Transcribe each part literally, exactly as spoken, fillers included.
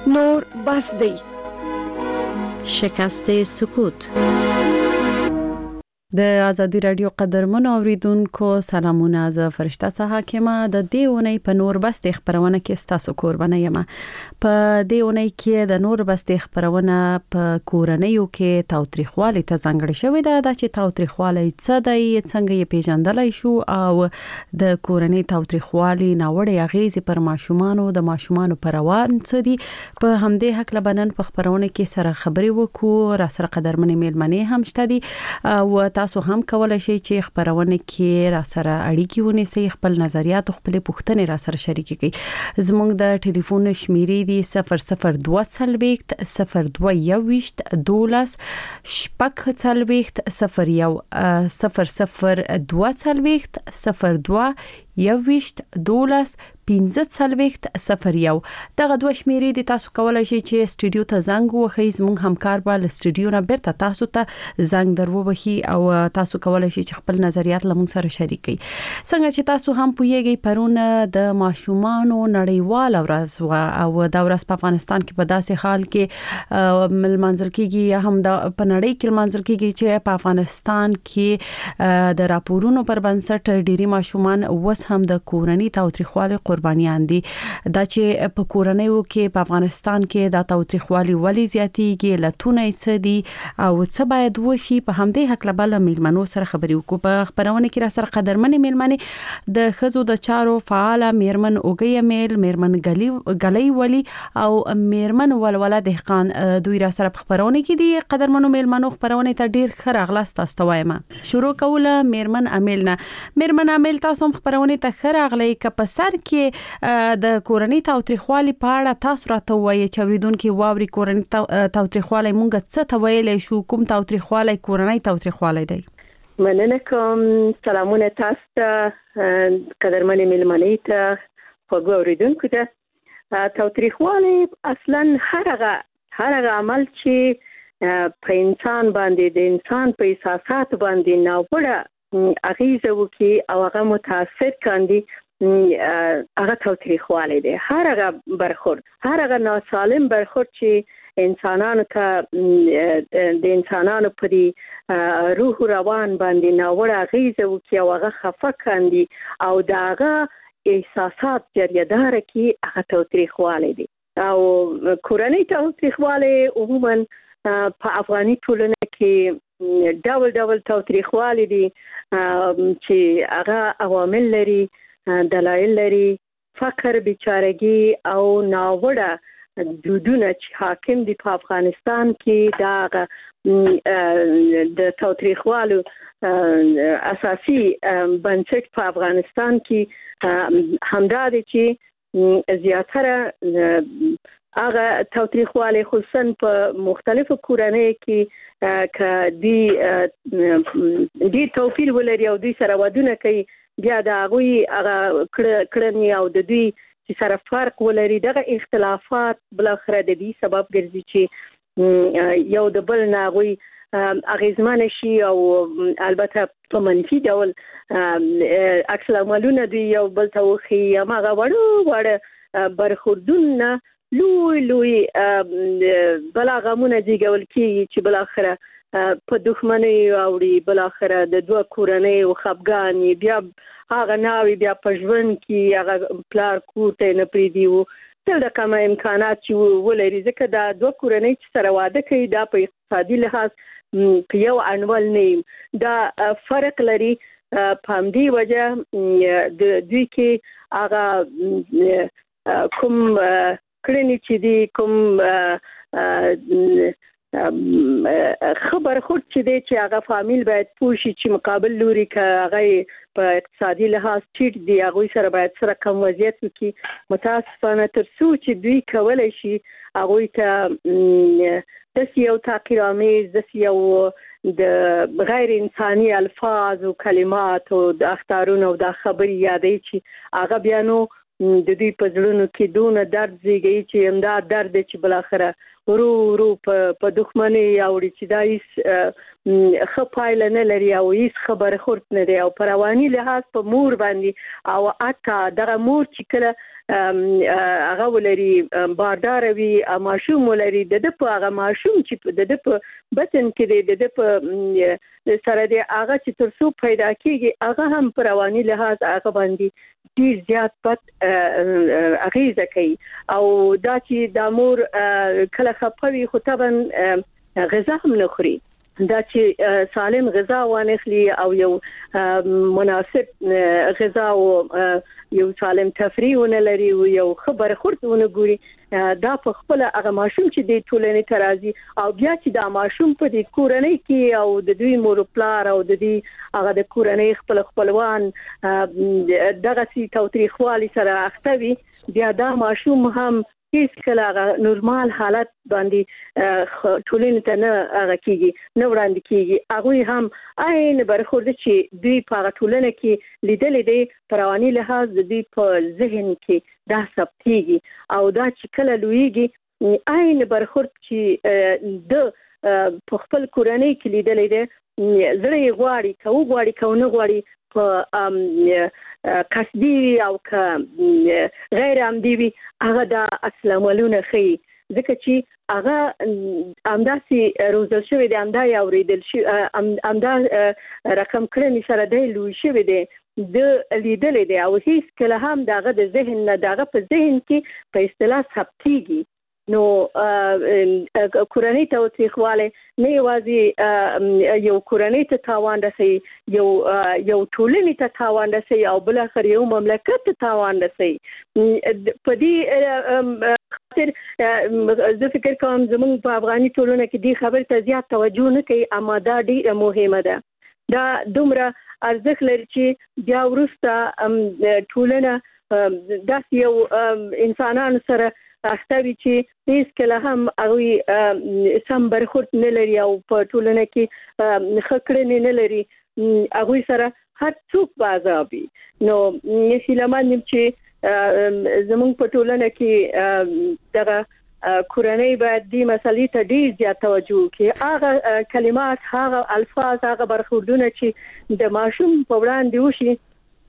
نور بس دی. شکست سکوت. د ازادي رادیو قدرمنو اوریدونکو سلامونه. ز فرشته سه حاکمه د دې اونۍ په نور بس د خبرونه کې ستاسو قربانه یم. په دې اونۍ کې د نور بس د خبرونه په کورنیو کې تاوتریخوالي ته ځانګړې شوې ده چې تاوتریخوالي څه دی، څنګه یې پیژندلای شو او د کورنۍ تاوتریخوالي ناوړه اغیزې پر ماشومانو د ماشومانو پر روان څه دي. په همدې حق لبنن په خبرونه کې سره خبرې وکړو. را سره قدرمنې میلمنې هم شته دي او تاسو هم کولای شئ چې خبرونه کې را سره اړیکې ونیسئ، خپل نظریات او خپل پوښتنې را سره شریک کړئ. زموږ د ټلیفون شمیرې دی صفر صفر دوه څلوېښت صفر دوه یوویشت دولس شپږ څلوېښت صفر یو صفر صفر دوه څلوېښت صفر دوه یوویشت دولس پنځه څلوېښت صفر یو. دغه دوه شمیرې دي. تاسو کولای شئ چې سټوډیو ته زنګ ووهئ. زموږ همکار به له سټوډیو نه بیرته تاسو ته زنګ درووهي او تاسو کولای شئ چې خپل نظریات له موږ سره شریک کړئ. څنګه چې تاسو هم پوهیږئ پرون د ماشومانو نړیوال ورځ او دا ورځ په افغانستان کې په داسې حال کې ملمنځل کېږي یا هم د په نړۍ کې ملمنځل کېږي چې په افغانستان کې د راپورونو پر بنسټ ډېری ماشومان وس هم د کورنۍ تاوتریخوالي قربانیان دي. دا چې په کورنیو کې په افغانستان کې د تاوتریخوالي ولې زیاتېږي، لتونه څه دي او څه باید وشي، په همدې حق لبل میلمنو سره خبرې وکړو. په خبرونه کې را سره قدرمنې میلمنې د خزو د چارو فعال میرمن اوګي میل، میرمن غلي غلي ولي او میرمن ولوله دهقان دوی را سره په خبرونه کې دي. قدرمنو میلمنو خبرونه ته ډیر ښه راغلاست. تاسو وایم شروع کوله میرمن امیل نه. میرمن امیل تاسو هم خبرونه ته ښه راغلی. که په سر کې د کورنۍ تاوتریخوالي په اړه تاسو راته وایي چې اوریدونکو واوري کورنۍ تاوتریخوالي مونږ څه ته ویلای شو، کوم تاوتریخوالي کورنۍ تاوتریخوالي دی؟ مننه کوم. سلامونه تاسو ته، قدرمنې میلمنې ته، خو اوریدونکو ته. تاوتریخوالي اصلا هرغه هرغه عمل چې په انسان باندې د انسان په احساسات باندې ناوړه اغیزه وکي او هغه متاثر کاندي، هغه تاوتریخوالی دی. هر هغه برخورد، هر هغه ناسالم برخورد چې انسانانو ته د انسانانو په روح و روان باندې ناوړه اغیزه وکي او هغه خفه کاندي او د هغه احساسات جریدار کی، هغه تاوتریخوالی دی. او کورنۍ تاوتریخوالی عموما په افغاني ټولنه کې ډول ډول تاوتریخوالی دي چې هغه عوامل لري، دلایل لري، فقر، بیچارهګي او ناوړه دودونه چې حاکم دي په افغانستان کې. دا د تاوتریخوالو اساسي بنسټ په افغانستان کې همدا دي چې زیاتره هغه تاوتریخوالی خصوصا په مختلفو کورنۍ کې که دی دی توپیر ولري او دوی سره ودونه کوي، بیا د هغوی هغه کړنې او د دوی چې سره فرق ولري، دغه اختلافات بلاخره د دې سبب ګرځي چې یو د بل نه هغوی اغیزمن شي او البته په منفي ډول عکس العملونه دوی یو بل ته وښيي. هماغه وړو وړه برخوردونه لوی لوی بلاغمونه دیګول کیږي چې بلاخره په دښمنۍ اوړي، بلاخره د دوه کورنۍ او خپګان بیا هغه ناوي بیا په ژوند کې هغه پلار کور ته نه پریدي وو تل د کوم امکانات چې ولري، ځکه دا دوه کورنۍ چې سره واده کوي دا په اقتصادي لحاظ په یو انول نه دا فرق لري. په همدې وجه د دوی کې هغه کوم کړنی چې دی، کوم خبر خود چې دی چې هغه فامیل باید پوښي چې مقابل لوري که هغه په اقتصادي لحاظ ټیټ دی هغوی سره باید سره کم وضعیت وکړي. متاسفانه تر څو چې دوی کولی شي هغوی ته داسې یو تحقیرآمیز، داسې یو د غیر انساني الفاظ او کلمات او د اخطارونو او د خبرې یادې چې هغه بیا نو د دوی په زړونو کې دونه درد زیږي چې همدا درد چې بلاخره ورو ورو په دښمنۍ اوړي چې دا هیڅ خپایل نه لري او هیڅ خبره خورت نه دی او پر رواني لحاظ په مور باندې او اتا دغه مور چې کله هغه ولري باردار وي ماشوم ولري د په هغه ماشوم چې د په بطن کې د په سره دی هغه چې ترڅو پیدا کیږي هغه هم پر رواني لحاظ هغه باندې ډیر زیات پد اغیزه کوي او دا چې د مور کله خپوي خو طبعا غذا هم نه خوري دا چې سالم غذا وانخلي او یو مناسب غذا او یو سالم تفریح ونلري او یو خبر خورتونه ګوري دا په خپل هغه ماشوم چې د ټولنې ترازی او بیا چې دا ماشوم په د کورنۍ کې او د دوی مور پلار او د دې هغه د کورنۍ خپل خپلوان دغه سي توتریخوالي سره اختوي بیا دا ماشوم هم هیڅ کله نورمال حالت باندې ټولنې ته نه هغه کیږي نه وړاندې کیږي هغه هم عین برخورد چې دوی په ټولنه کې لیدل دي پرواني لحاظ د دوی په ذهن کې دا ثبتيږي او دا چې کله لویږي عین برخورد چې د په خپل کورنۍ کې لیدل دي زړه غواړي کو غواړي کو نه غواړي په قصدي او ک غیر عمدي وي هغه د اسلام ولونه خي ځکه چې هغه امداسي روزل شوی دی امدا یا اوریدل شي امدا رقم کړنی سره دی لوي شوی دی د لیدل دی او هیڅ کله هم دغه د ذهن نه دغه په ذهن کې په اصطلاح ثبتيږي نو کورنۍ توثیقواله نه یوازې یو کورنۍ ته تاوان رسي یو یو ټولنې ته تاوان رسي او بل اخر یو مملکت ته تاوان رسي په دې خاطر زه فکر کوم زموږ په افغاني ټولنه کې دې خبر ته زیات توجه نه کوي اما دا ډیره مهمه ده دا دومره ارزښت لري چې بیا وروسته ټولنه داس یو انسانانو سره اختوي چې هیڅ کله هم هغه سم برخورد نه لري او په ټولنه کې خکړې نه لري هغه سره هر څوک بازابي نو هیلهمن چې زموږ په ټولنه کې دغه کورنۍ باید دې مسلې ته ډیر زیات توجه وکړي هغه کلمات هغه الفاظ هغه برخوردونه چې د ماشوم په وړاندې وشي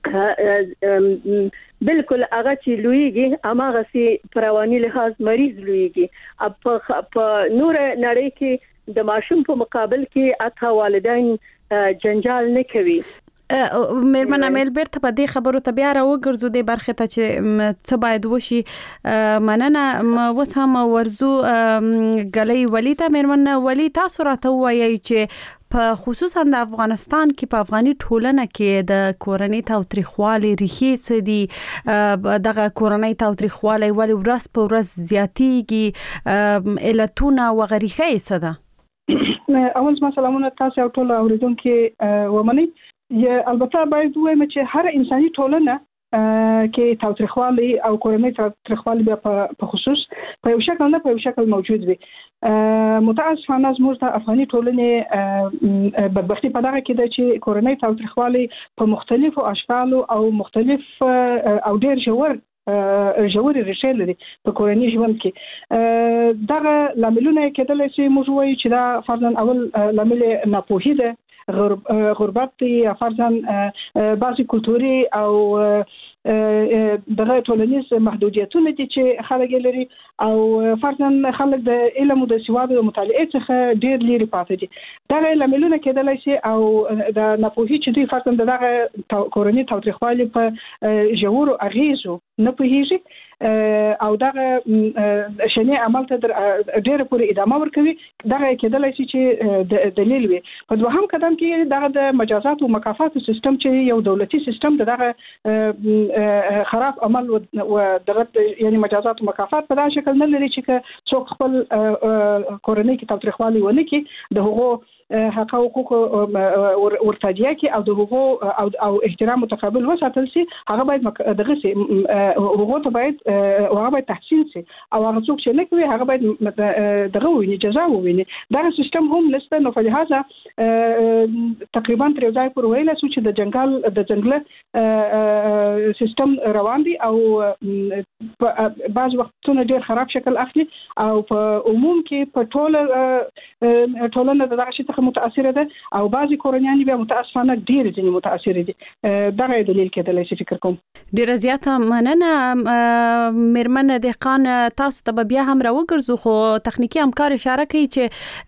بالکل هغه چې لویږي هغه سي پرواني لحاظ مریض لویږي په نور نړۍ کې د ماشوم په مقابل کې اته والدین جنجال نه کوي مېرمن امیل بیرته په دې خبرو ته بیا راوګرځو د برخه ته چې څه باید وشي مننه وس هم ورزو غلې ولی ته مېرمن ولی تاسو راته وایي چې په خصوصا د افغانستان کې په افغاني ټولنه کې د کورنۍ تاوتریخوالي ریښې څه دي دغه کورنۍ تاوتریخوالي ولې ورځ په ورځ زیاتېږي علتونه او غریخې څه ده اول ما سلامونه تاسو او ټول اوریدونکو ومني یا البته باید وایم چې هر انساني ټولنه کې تاوتریخوالي او کورنۍ تاوتریخوالي په خصوص په یو شکل نه په یو شکل موجود وي متاسفانه زموږ د افغاني ټولنې بدبختی په دغه کې ده چې کورنۍ تاوتریخوالي په مختلفو اشکالو او مختلف او ډېر ژور ژورې ریښې لري په کورنۍ ژوند کې دغه لاملونه کېدلی شي موږ وایو چې دا فرضاً اول لامل ناپوهي ده غربت یا فرضاً بعضی کلتوري او دغه ټولنیز محدودیتونه دي چې خلک لري او فرضاً خلک د علم او د سواد او مطالعې څخه ډېر لري پاتې دي دا لاملونه کېدلی شي او د ناپوهي چې دوی فرضاً دغه کورنۍ تاوتریخوالي په ژورو اغیزو نه پوهیږي او دغه شنې عمل ته ډېر پورې ادامه ورکوي دغه کېدلی شي چې دلیل وي په دوهم قدم کې دغه د مجازات او مکافات سیستم چې یو دولتي سیستم دغه خراب عمل او دغه یعنی مجازات او مکافات په دغه شکل نه لري چې څوک خپل کورنۍ کې تاوتریخوالي ونه کړي د هغو حق حقوق ورتاجیا کې او د حقوق او او احترام متقابل وساتل سي هغه باید دغه سي حقوق ته باید هغه باید تحسین سي او هغه څوک چې نه کوي هغه باید دغه ویني جزا وویني دا سیستم هم نشته نو په لحاظه تقریبا تر ځای پر ویل سو چې د جنگل د جنگل سیستم روان دي او بعض وختونه ډیر خراب شکل اخلي او په عموم کې په ټوله ټولنه دغه شي څخه متاثر ده او بعضی کورنیان بیا متاسفانه ډیر ځینې متاثر دي دا غي دلیل کېدلی شي فکر کوم. ډیر زیاته مننه میرمن دهقان تاسو ته بیا هم راوګرځو خو تخنیکی همکار اشاره کوي چې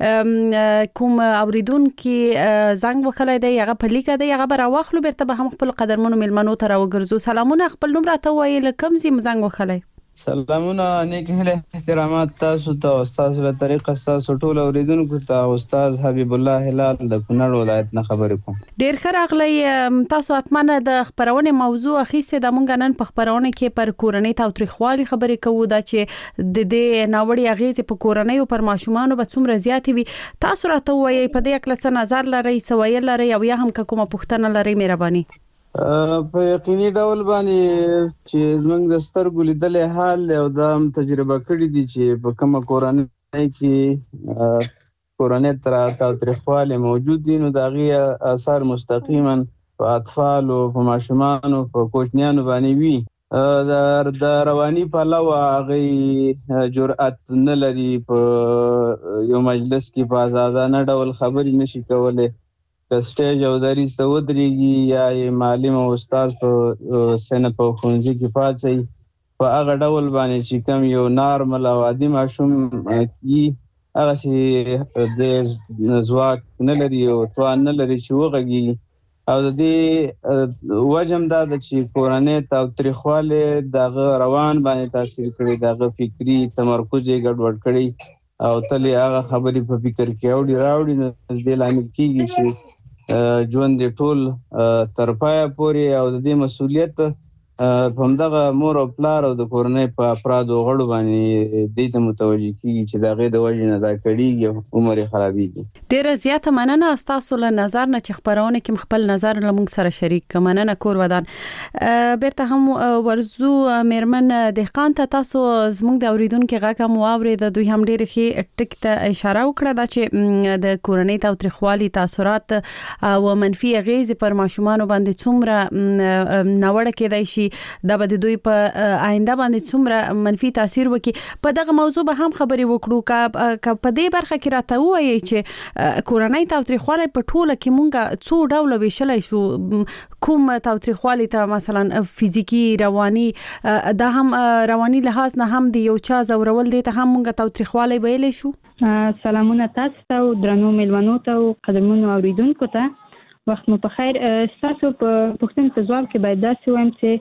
کوم اوریدونکو زنګ وکړای دی هغه په لیکه دی هغه راوخلو بیرته به هم خپل قدرمنو ملمنو ته راوګرځو. سلامونه خپل نوم راته وایي لکم زم زنګ وکړای. سلامونه نیک هله احترامات تاسو ته استاد له طریقه تاسو ټول اوریدونکو ته استاد حبیب الله هلال د کونړ ولایت نه خبرې کوم. ډیر ښه راغلی تاسو اتمنه د خبرونه موضوع اخیسته د مونږ نن په خبرونه کې پر کورنۍ تاوتریخوالي خبرې کوو دا چې د دې ناوړي اغیزې په کورنۍ او پر ماشومان به څومره زیاتې وي. تاسو راته وایي په دې اکل څه نظر لري سوایل لري او یا هم کومه پوښتنه لري مهرباني. په یقیني ډول باندې چې زمونږ د سترګو لیدلې حال او د تجربه کړې دي چې په کومه کورنۍ کې کورنۍ تر تاوتریخوالی موجود دي نو د هغې اثر مستقیما په اطفالو په ماشومانو په کوچنیانو باندې وي. د رواني پلوه هغې جرأت نه لري په یو مجلس کې په ازادانه ډول خبرې نشي کولی که سټیج او دریځ ته ودرېږي یا یې معلم او استاد په سنه په ښوونځي کې پاڅي په هغه ډول باندې چې کوم یو نارمل او عادي ماشوم وي هغسې د ځواک نه لري او توان نه لري چې وغږېږي او د دې وجه هم دا ده چې کورنۍ تاوتریخوالی د هغه روان باندې تاثیر کړی د هغه فکري تمرکز یې ګډوډ کړی او تل یې هغه خبرې په فکر کې اوړي راوړي نو د دې لامل کېږي چې ژوند دې ټول تر پایه پورې او د دې مسؤلیت په همدغه مور او پلار او د کورنۍ په افرادو غړو باندې دې ته متوجه کېږي چې د هغې د وجې نه دا کړېږي او عمر یې خرابېږي. ډېره زیاته مننه ستاسو له نظر نه چې خپرونه کې خپل نظر له موږ سره شریک کړه. مننه کور ودان. بیرته هم ورزو میرمن دهقان ته تاسو زموږ د اوریدونکو غږ هم واورېد دوی هم ډېر ښه ټک ته اشاره وکړه دا چې د کورنۍ تاوتریخوالي تاثیرات او منفي اغیزې پر ماشومان باندې څومره ناوړه کېدای شي دا به د دوی په آینده باندې څومره منفي تاثیر وکړي. په دغه موضوع به هم خبرې وکړو که په دې برخه کې راته ووایي چې کورنۍ تاوتریخوالی په ټوله کې مونږ څو ډوله ویشلی شو کوم تاوتریخوالی ته مثلا فزیکی رواني دا هم رواني لحاظ نه هم د یو چا زورول دی ته هم مونږ تاوتریخوالی ویلی شو. سلامونه تاسو ته او درنو مېلمنو ته او قدرمنو اوریدونکو ته وخت مو په خیر. تاسو په پوښتنې ته ځواب کې باید داسې وایم چې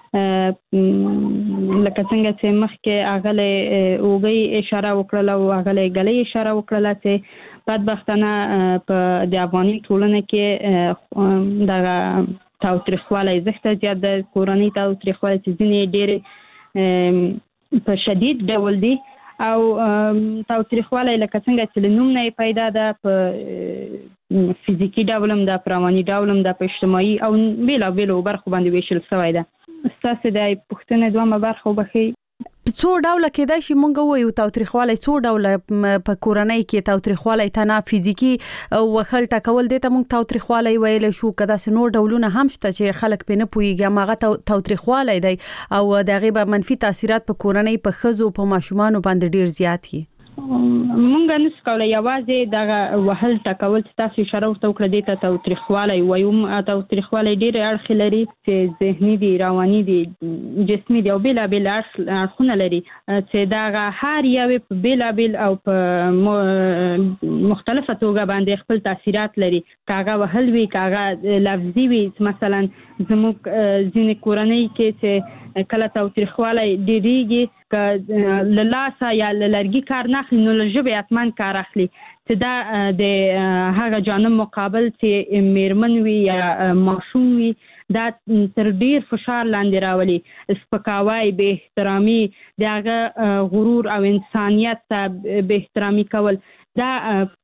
لکه څنګه چې مخکې هغه اوږۍ اشاره وکړله او هغه ګلۍ اشاره وکړله چې بدبختانه په د افغاني ټولنه کې دغه تاوتریخوالی زښته زیات ده. کورنۍ تاوتریخوالی چې ځینې ډېرې په شدید ډول دي او تاوتریخوالی لکه څنګه چې له نوم نه یې پیدا ده په فزیکي ډول هم ده په رواني ډول هم ده په اجتماعي او بېلابېلو برخو باندې ویشل شوی ده. ستاسو د پوښتنې دومره برخه وبښئ. څو ډوله کېدای شي مونږ ووایو تاوتریخوالی څو ډوله په کورنۍ کې تاوتریخوالی تنه فزیکي وخل ټکول دی ته مونږ تاوتریخوالی ویلی شو که داسې نور ډولونه هم شته چې خلک پرې نه پوهېږي هماغه تاوتریخوالی دی او د هغې به منفي تاثیرات په کورنۍ په ښځو په ماشومانو باندې ډېر زیات وي. مونږ نشو کولی یوازې دغه وهل ټکول چې تاسو اشاره ورته وکړه دې ته تاوتریخوالی وایو. تاوتریخوالی ډېرې اړخې لري چې ذهني دي رواني دي جسمي دي او بېلابېل اړخونه لري چې دغه هر یو په بېلابېل او په مختلفه توګه باندې خپل تاثیرات لري که هغه وهل وي که هغه لفظي وي. مثلا زموږ ځینې کورنۍ کې چې کله تاوتریخوالی ډېرېږي که له لاسه یا له لرګي کار نه اخلي نو له ژبې حتما کار اخلي چې دا د هغه جانب مقابل چې میرمن وي یا ماشوم وي دا تر ډیر فشار لاندې راولي. سپکاوی بې احترامي د هغه غرور او انسانیت ته بې احترامي کول دا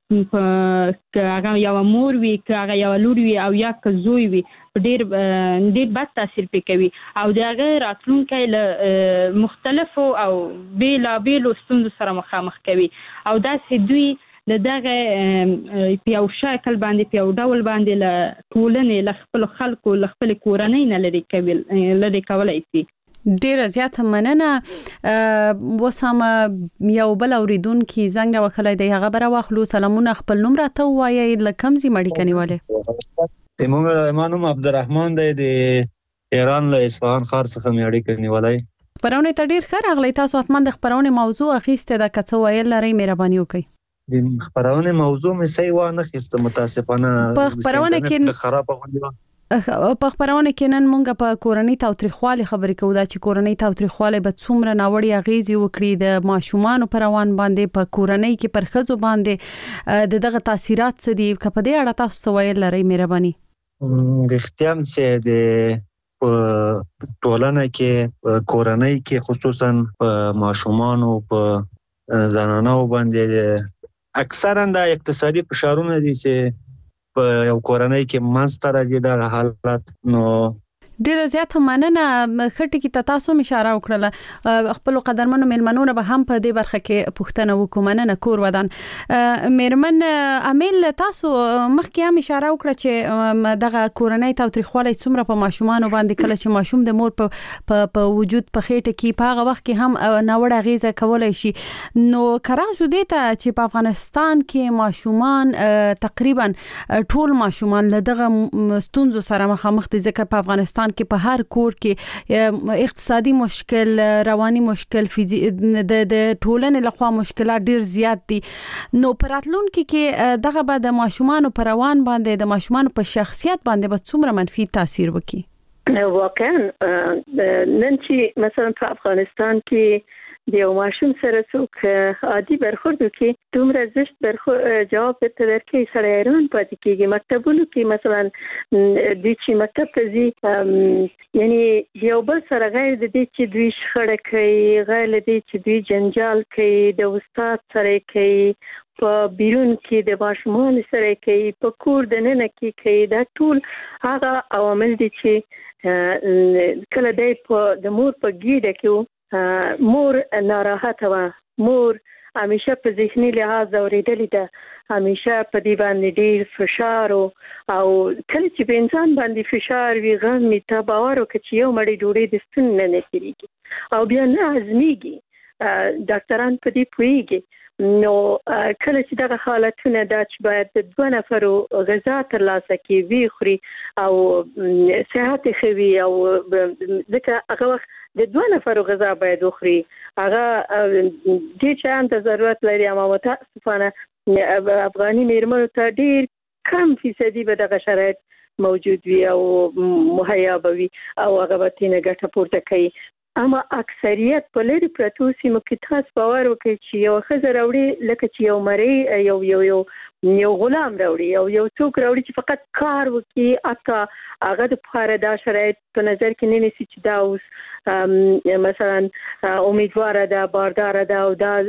په هغه یو مور وي که هغه یو لور وي او یا که زوی وي ډیر ډیر بد تاثیر پې کوي او د هغه راتلونکی له مختلفو او بیلابیلو ستونزو سره مخامخ کوي او داسې دوی د دغه په یو شکل باندې په یو ډول باندې له ټولنې له خپلو خلکو له خپلې کورنۍ نه لرې کوي لرې کولی شي. ډیره زیاته مننه. وسامه یو بل اوریدونکي زنګ راوخلای دی هغه بره واخلو. سلامونه، خپل نوم راته وایي لکم زی مړی کنيواله. موږ مانوم عبدالرحمن دی د ایران له اصفهان ښار څخه مړی کنيواله. خبرونه ته ډیر ښه راغلی. تاسو حتما د خبرونه موضوع اخیسته د کڅو ویل لري، مهرباني وکړئ. د خبرونه موضوع مې صحیح و نه خسته متاسفانه په خبرونه کې خراب غوندي په خبرونه کې نن مونږ په کورنۍ تاوتریخوالي خبرې کوو دا چې کورنۍ تاوتریخوالي به څومره ناوړي اغیزي وکړي د ماشومان پر روان باندې په کورنۍ کې پر خزو باندې د دغه تاثیرات څه دي که په دې اړه تاسو ویل لري مهرباني. رښتیا چې د ټولنه کې کورنۍ کې خصوصا په ماشومان او په زنانو باندې اکثرا د اقتصادي فشارونه دي چې په یو کورنۍ کې منځته راځي دا حالت. نو ډیره زیاته مننه. خټه کې تاسو اشاره وکړه خپل قدرمنو مېلمنونو به هم په دې برخه کې پوښتنه وکوم. مننه کور ودان مېرمن امیل تاسو مخکې هم اشاره وکړه چې دغه کورنۍ تاوتریخوالی څومره په ماشومان باندې کله چې ماشوم د مور په په وجود په خېټه کې په هغه وخت کې هم ناوړه غیزه کولای شي. نو کراغ شو دې ته چې په افغانستان کې ماشومان تقریبا ټول ماشومان له دغه ستونزو سره مخامخ دي ځکه په افغانستان کې په هر کور کې اقتصادي مشکل، رواني مشکل، فزي د د ټولنې لخوا مشکلات ډیر زیات دي. نو پراتلونکو کې دغه به د ماشومان پر روان باندې د ماشومان په شخصیت باندې به څومره منفي تاثیر وکړي؟ واقعا نن چې مثلا په افغانستان کې د یو ماشوم سره څوک عادي برخورد وکړي دومره زشت برخورد جواب ته درکې سره ایران پاتې کېږي. مکتبونو کې مثلا د چې مکتب ته ځي یعنی یو بل سره غیر د دې چې دوی شخړه کوي، غیر د دې چې دوی جنجال کوي، د استاد سره کوي، په بیرون کې د ماشومان سره کوي، په کور د ننه کې کوي. دا ټول هغه عوامل دي چې کله د د مور په ګیډه کې مور ناراحته و، مور همیشه په ذهني لحاظ اوریدلې ده، همیشه په دې باندې ډیر فشار او کله چې په انسان باندې فشار وي غم می ته باور وکړي چې یو مړی ډوډۍ د ستن نه نکېږي او بیا نه هضمېږي. ډاکټران په دې پوهېږي. نو کله چې دغه حالتونه دا چې باید د دوه نفرو غذا ترلاسه کړي وي خوري او صحت ښه وي او ځکه هغه وخت د دوه نفرو غذا باید وخوري هغه دې شیانو ته ضرورت لري. اما متاسفانه افغاني مېرمنو ته ډېر کم فیصدي به دغه شرایط موجود وي او مهیا به وي او هغه به ترېنه ګټه پورته کوي. اما اکثریت په لري پرتو سیمو کې تاسو باور وکړئ چې یو ښځه راوړي لکه چې یو مری یو یو یو یو غلام راوړي او یو څوک راوړي چې فقط کار وکړي اکا هغه د پاره دا شرایط په نظر کې نه نیسي چې دا اوس مثلا امیدواره ده، بارداره ده او دا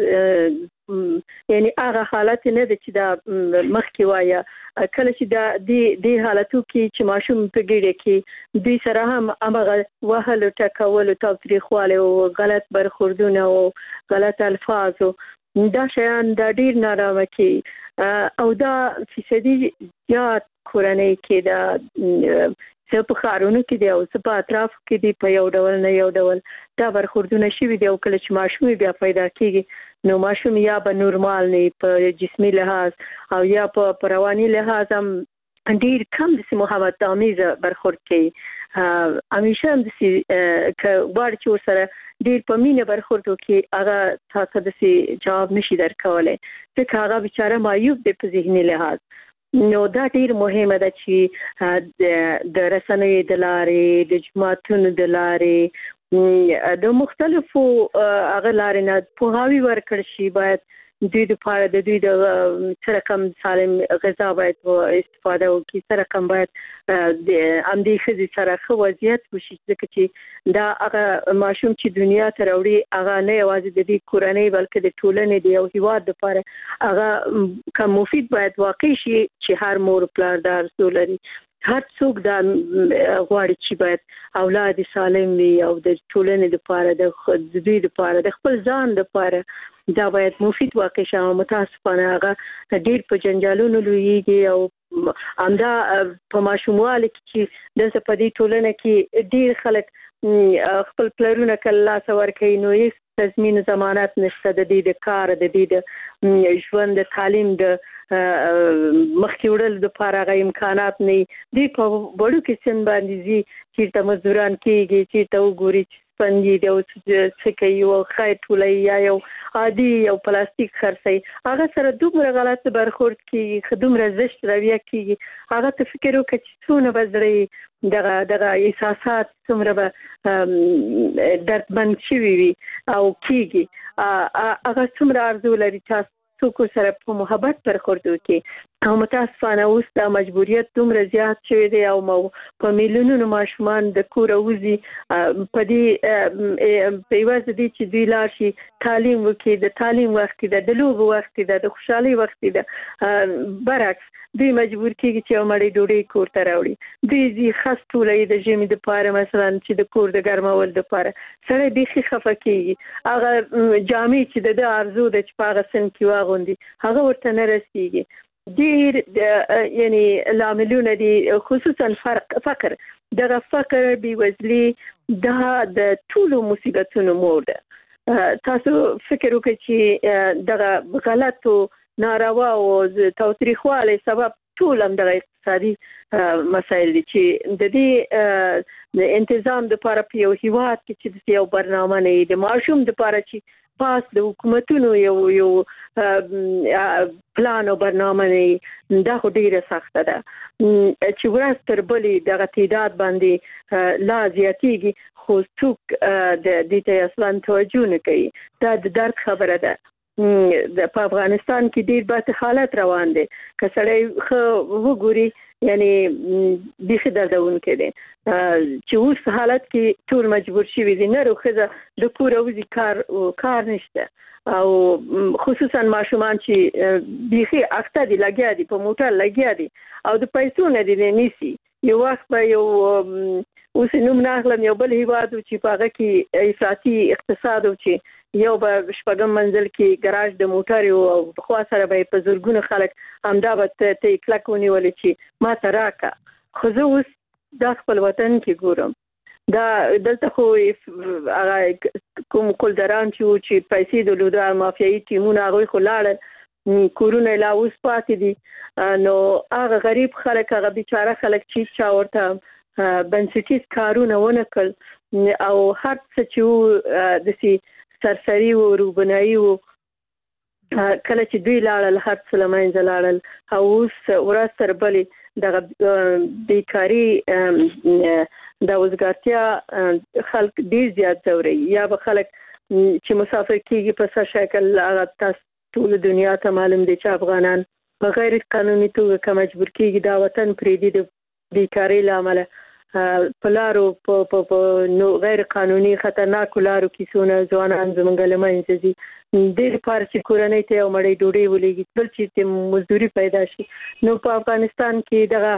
یعنی هغه حالت نه ده چې دا مخکې وایه. کله چې دا دې حالتو کې چې ماشوم په ګیډه کې دوی سره هم هغه وهلو ټکولو تاوتریخوالی او غلط برخوردونه او غلط الفاظ دا شیان دا ډیر نارامه کوي او دا فیصدي زیات کورنۍ کې دا څه په ښارونو کې دی او څه په اطرافو کې دی په یو ډول نه یو ډول دا برخوردونه شوي دي او کله چې ماشوم بیا پیدا کېږي نو ماشوم یا به نورمال نه په جسمي لحاظ او یا په رواني لحاظ هم ډیر کم د محبت آمیز برخورد کوي. همیشه هم داسې که غواړي چې ورسره ډیر په مینه برخورد وکړي هغه تاسو داسې جواب نشي درکولی ځکه هغه بیچاره معیوب دی په ذهني لحاظ. نو دا ډیر مهمه ده چې د رسنیو د لارې د جماعتونو د لارې د مختلفو هغه لارې نه پوهاوی ورکړل شي باید دوی د لپاره د دوی د سره کم سالم غذا باید استفاده وکړي، سره کم باید د امدي خزي سره خو وضعیت وشي ځکه چې دا هغه ماشوم چې دنیا ته راوړي هغه نه یوازې د دې کورنۍ بلکې د ټولنې د یو هیواد لپاره هغه کوم مفید باید واقع شي چې هر مور پلار دا ارزو لري. هر څوک دا غواړي چې باید اولاد سالم وي او د ټولنې لپاره د دوی لپاره د خپل ځان لپاره دا باید مفید واقع شي. متاسفانه هغه ډېر په جنجالونو لویږي او همدا په ماشوموالي کې چې د په دې ټولنه کې ډېر خلک خپل پلرونه کله څور کوي نو هیڅ تضمین ضمانت نشته د دې د کار د دې د ژوند د تعلیم د مخکې وړل د لپاره غو امکانات نه دي. په وړو کې سن باندې زی چې مزدوران کېږي چې ته وګوري چې پنځه دی او څه کوي او خیر ټولې یا یو عادي یو پلاستیک خرڅي هغه سره دومره غلط برخورد کیږي خدومره زشت رویه کیږي هغه ته فکر وکړي چې څونه بزړي دغه دغه احساسات څومره به دردمن شي وي او کیږي هغه څومره ارزو لري چې څوک سره په محبت برخورد وکړي او متاسفانه اوس دا مجبوریت دومره زیات شوی دی او په میلیونونو ماشومان د کور وزي په دې په واسطه دي چې دوی لاړ شي تعلیم وکړي د تعلیم وخت دی د لوب وخت دی د خوشحالي وخت دی برعکس دوی مجبور کیږي چې مړی ډوډۍ کور ته راوړي دوی زی خاص ټولې د جمی د پاره مثلا چې د کور د ګرمول د پاره سره بيخي خفه کیږي هغه جامې چې د ارزو د چپاغه سن کې واغوندي هغه ورته نه رسیږي ډیر یعنی لاملونه دي خصوصا فرق فقر دغه فقر بیوزلی دا د ټولو مصیبتونو مور ده. تاسو فکر وکړئ چې دغه غلطو ناروا او تاوتریخوالي سبب ټول هم د اقتصادي مسایل دي چې د دې د تنظیم د لپاره په یو هیواد کې چې یو برنامه نه د ماشوم د لپاره چې پاس د حکومتونو یو یو پلان او برنامه نه دا ډیره سخته ده چې ورځ تر بلې د تعداد باندې لا زیاتېږي خو څوک د دې ته اصلا توجه نه کوي. دا د درد خبره ده. د په افغانستان کې ډیر بد حالت روان دي که سړی خو وګوري یعنی بيخي دردون کړي چې اوس حالت کې ټول مجبور شي وي نه روخه د کور اوزي کار کار نشته او خصوصا ماشومان چې بيخي اخته دي لګیا دي په موټر لګیا دي او د پیسو نه دي نيسي یو وخت په یو اوس نوم ناغلم یو بل هیواد چې په هغه کې افراطي اقتصاد او چې یو به شپږم منزل کې ګراج د موټر او خو سره به په زورګونو خلک همدا به ته کلکونی ولې چې ما تراکا خو زه اوس د خپل وطن کې ګورم دا دلته خو هغه کوم کولدران چې چې پیسې د لودار مافیایي ټیمونه هغه خو لاړ کورونه لا اوس پاتې دي نو هغه غریب خلک هغه بیچاره خلک چې چا ورته بنسټیز کارونه ونه کړ او هر څه چې د سي سرسری و روبنایی و کله چې دوی لاړل هر څه لمنځه لاړل او اوس ورځ تر بلې دغه بیکاری د وزګارتیا خلک ډیر زیات ځوري یا به خلک چې مسافر کیږي په څه شکل هغه تاسو ټول دنیا ته معلوم دي چې افغانان په غیر قانوني توګه کوم مجبور کیږي دا وطن پریدي د بیکاری لامل پلارو په نو غیر قانوني خطرناک لارو کې سونه ځوانان زمونږ لمنځه دي ډېر پارسي کورنۍ ته مړی ډوډۍ ولېږي بل چې مزدوري پیدا شي نو په افغانستان کې دغه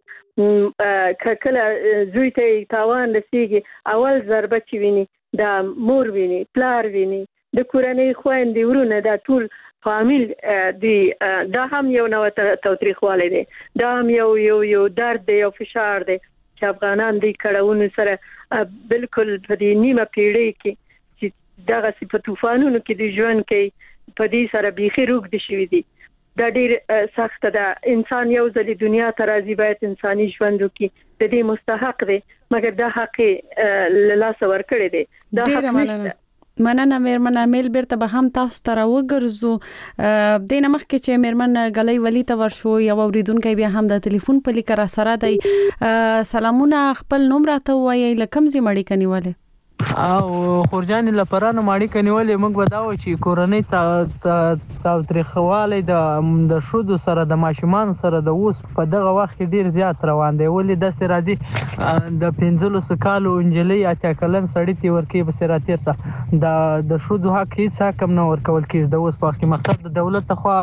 حالت کله زوی ته تاوان رسیږي اول ضربه چې ویني دا مور ویني پلار ویني د کورنۍ خويندې ورونه دا ټول فامیل دی دا هم یو نوع توتریخوالی دی دا هم یو یو یو درد دی یو فشار دی چې افغانان دی کړهونه سره بالکل په دې نیمه پیړۍ کې چې دغه په طوفانونو کې د ژوند کې په دې سره بيخي روغ دي شوی دي دا ډېر سخت ده. انسان یو ځلې دنیا ته راځي باید انساني ژوند وکړي د دې مستحق دی مګر دا حق له لاس ورکړي دی دا حق نشته. مننه میرمن امیل بیرته به هم تاسو ته راوګرځو دینه مخکې چې میرمن غلۍ ولی ته ورشو یو اوریدونکو بیا هم د ټلیفون په لیک را سره دی. سلامونه خپل نوم راته وایي لکم زی مړی کنيواله او خورجان لپاره ماړي کنيولې موږ وداو چې کورنۍ تا تاریخواله د د شودو سره د ماشومان سره د اوس په دغه وخت ډیر زیات روان دی ولې د سراجي د پنځلس کالو انجلۍ اتیا کلن سړی تی ورکی به سراتیر سره د د شودو حق هیڅ کم نه ورکول کیږي د اوس په وخت مقصد د دولت خو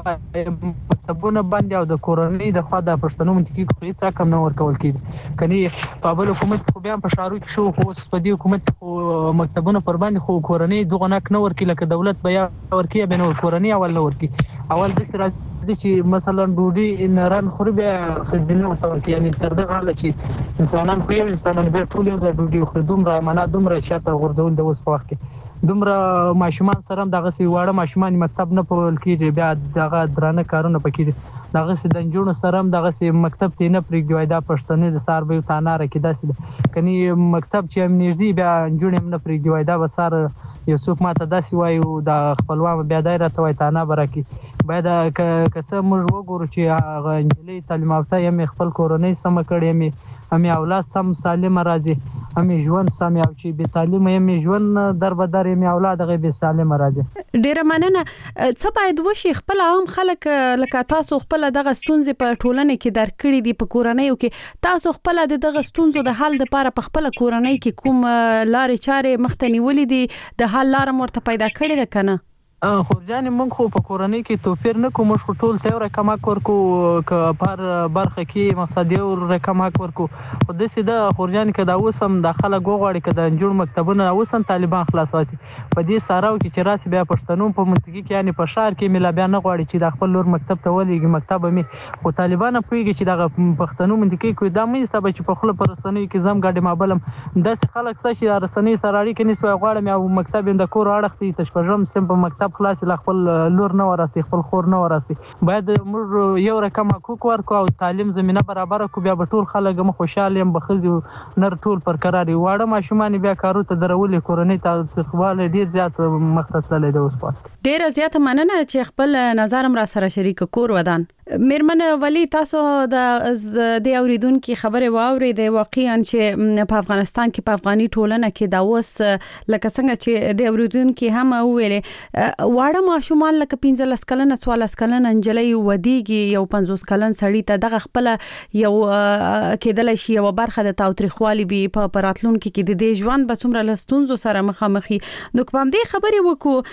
مکتبونه باندې او د کورنۍ د خوا د پښتنو منطقي خو هیڅ کم نه ورکول کیږي کني په بل حکومت خو بیا په شارو کې شو خو په دې حکومت خو مکتبونه پر باندې خو کورنۍ دغه نک نه ورکی لکه دولت بیا ورکی به نو کورنۍ اول نه ورکی اول د سره چې مثلا ډوډۍ نران خوري بیا خزینه وسوي یعنی تر دغه حاله چې انسانان خو انسانان به ټول یو ځای ډوډۍ خوري دومره معنا دومره شاته غورځول د اوس په وخت کې دومره ماشومان سره دغه سی واړه ماشومان مکتب نه پول کیږي بیا دغه درانه کارونه پکې دغه سی د جنونو سره دغه سی مکتب ته نه پرېږدي دا پښتنې د سار به تاناره کې داسې کني مکتب چې هم نږدې بیا جنونه هم نه پرېږدي دا وسار یوسف ماته داسې وایو د خپلوان بیا دایره ته وای تانه برکی باید کڅه موږ وګورو چې هغه انجلۍ تعلیم یافته یې خپل کورنۍ سم کړی مې همي اولاد سم سالم راځي همي ژوند سم یو چې به تعلیم یې ژوند در به در یې اولاد غي به سالم راځي ډیر مننه څه باید وشي خپل عام خلک لکه تاسو خپل دغه ستونزې په ټولنه کې درکړي دي په کورنۍ کې تاسو خپل دغه ستونزو د حل لپاره په خپل کورنۍ کې کوم لارې چارې مختنی ولې دي د حل لار مرته پیدا کړی ده کنه خورجان موږ خو په کورنۍ کې توفیر نه کوم خو ټول ته رقم ورکو ک پر برخه کې مقصد یو رقم ورکو خو د سیده خورجان کې دا اوسم داخله غوغړی کې د جوړ مکتبونه اوسم طالبان خلاص واسي په دې ساراو کې چې راسي بیا پښتنو په منطقي کې یعنی په شهر کې ملا بیا نه غواړي چې د خپل لور مکتب ته ولېږي مکتب مې خو طالبان پوهیږي چې د پښتنو منطقي کې دا مې سبب چې په خپل پرسنۍ کې زم ګاډي مابلم داسې خلک څه چې رسنۍ سره اړیکې نیسوي غواړم او مکتب د کور اړختي تشپژم سم په مکتب خلاص لا خپل لور نه وراسي خپل خور نه وراسي باید موږ یو رقم حقوق ورکو او تعلیم زمينه برابر کو بیا به ټول خلک مو خوشاله يم بخزي نر ټول پر قراري واړه ماشومان بیا کارو ته درولې کورنۍ ته تخواله ډیر زیات مختص لید اوس پات ډیر زیات مننه چې خپل نظرم را سره شریک کور ودان میرمن ولی تاسو د د اوریدونکو خبره واوري د واقعا چې په افغانستان کې په افغاني ټولنه کې دا اوس لکه څنګه چې د اوریدونکو هم ویلې واړه ماشومان لکه پنځلس کلن څوارلس کلن انجلۍ ودیږي یو پنځوس کلن سړی ته دغه خپل یو کېدل شي یو برخه د تاوتریخوالي به په پراتلونکو کې د دې ژوند به څومره لستونزو سره مخامخي نو کوم دې خبره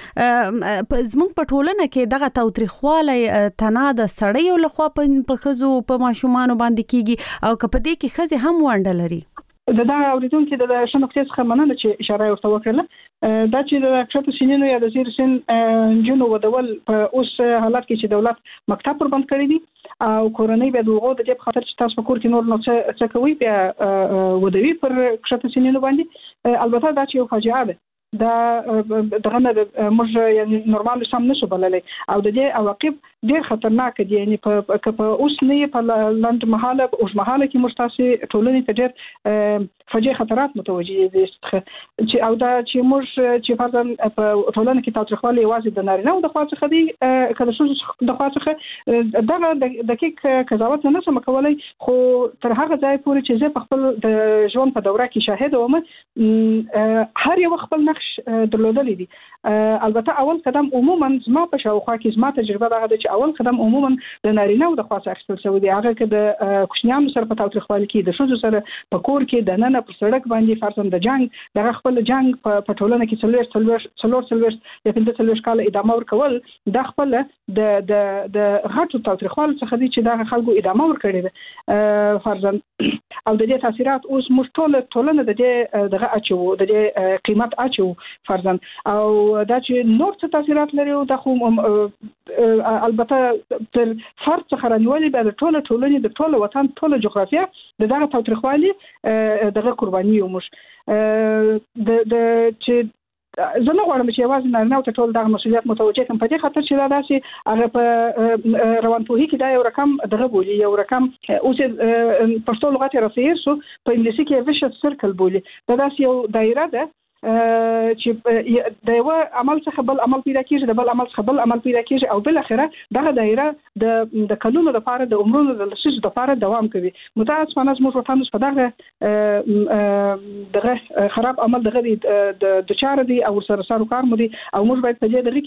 وکړو زموږ په ټولنه کې دغه تاوتریخوالي تنا د سړی یو لخوا په خزو په ماشومان باندې کیږي او کپه دې کې خزه هم وانډه لري د دا اوریدونکو د شنو کې څخه مننه چې اشاره ورته وکړه دا چې د کښته سینینو یا د زیر سین جنو ودول په اوس حالات کې چې دولت مکتب پر بند کړی دي او کورنۍ به دغه د دې خاطر چې تاسو په کور کې نور نو څه کوي بیا ودوي پر کښته سینینو باندې البته دا چې یو فاجعه ده دا دغه نه موږ یعنی نورمال سم نشو بللې او د دې عواقب ډیر خطرناک دي یعنی په په اوس نه په لاند محاله او محاله کې مستاسي ټولنې ته ډیر فجې خطرات متوجي دي چې او دا چې موږ چې فرضاً په ټولنه کې تاوتریخوالي واځي د نارینه او د خوا څخه دي کله چې د خوا څخه دغه دقیق قضاوت نه سم کولای خو تر هغه ځای پورې چې زه په خپل د ژوند په دوره کې شاهد وم هر یو خپل نقش درلودل دي البته اول قدم عموما زما په شاوخوا کې زما تجربه ده چې اول قدم عموما د نارینه او د خوا څخه اخیستل شوی دی هغه کې د کوچنیانو سره په تاوتریخوالي کې د شوزو سره په کور کې د نن په سړک باندې فرضاً د جنگ دغه خپل جنگ په ټولنه کې څلور څلور څلور څلور یا پنځه څلور کال ادامه ورکول د خپل د د د غټو تاوتریخوالي څخه دي چې دغه خلکو ادامه ورکړي ده فرضاً او د دې تاثیرات اوس موږ ټول ټولنه د دې دغه اچو د دې قیمت اچو فرضاً او دا چې نور څه تاثیرات لري او د خو البته تر فرد څخه رانیولې به د ټوله ټولنې د ټوله وطن ټوله جغرافیه د دغه تاوتریخوالي دغه قرباني یو مش د د چې زه نه غواړم چې یوازې نارینه او ته ټول دغه مسؤلیت متوجه کړم په دې خاطر چې دا داسې هغه په روانپوهي کې دا یو رقم دغه بولي یو رقم اوس پښتو لغت راسیر سو په انګلیسي کې ویشس سرکل بولي دا داسې یو دایره ده چې د یو عمل څخه بل عمل پیدا کیږي، د بل عمل څخه بل عمل پیدا کیږي او بل اخره دغه دایره د د کلونو لپاره د عمرونو د لسیزو لپاره دوام کوي. متاسفانه زموږ وطن په دغه دغه خراب عمل دغه د چاره دي او سره سره کار مو دي او موږ باید په دې دغه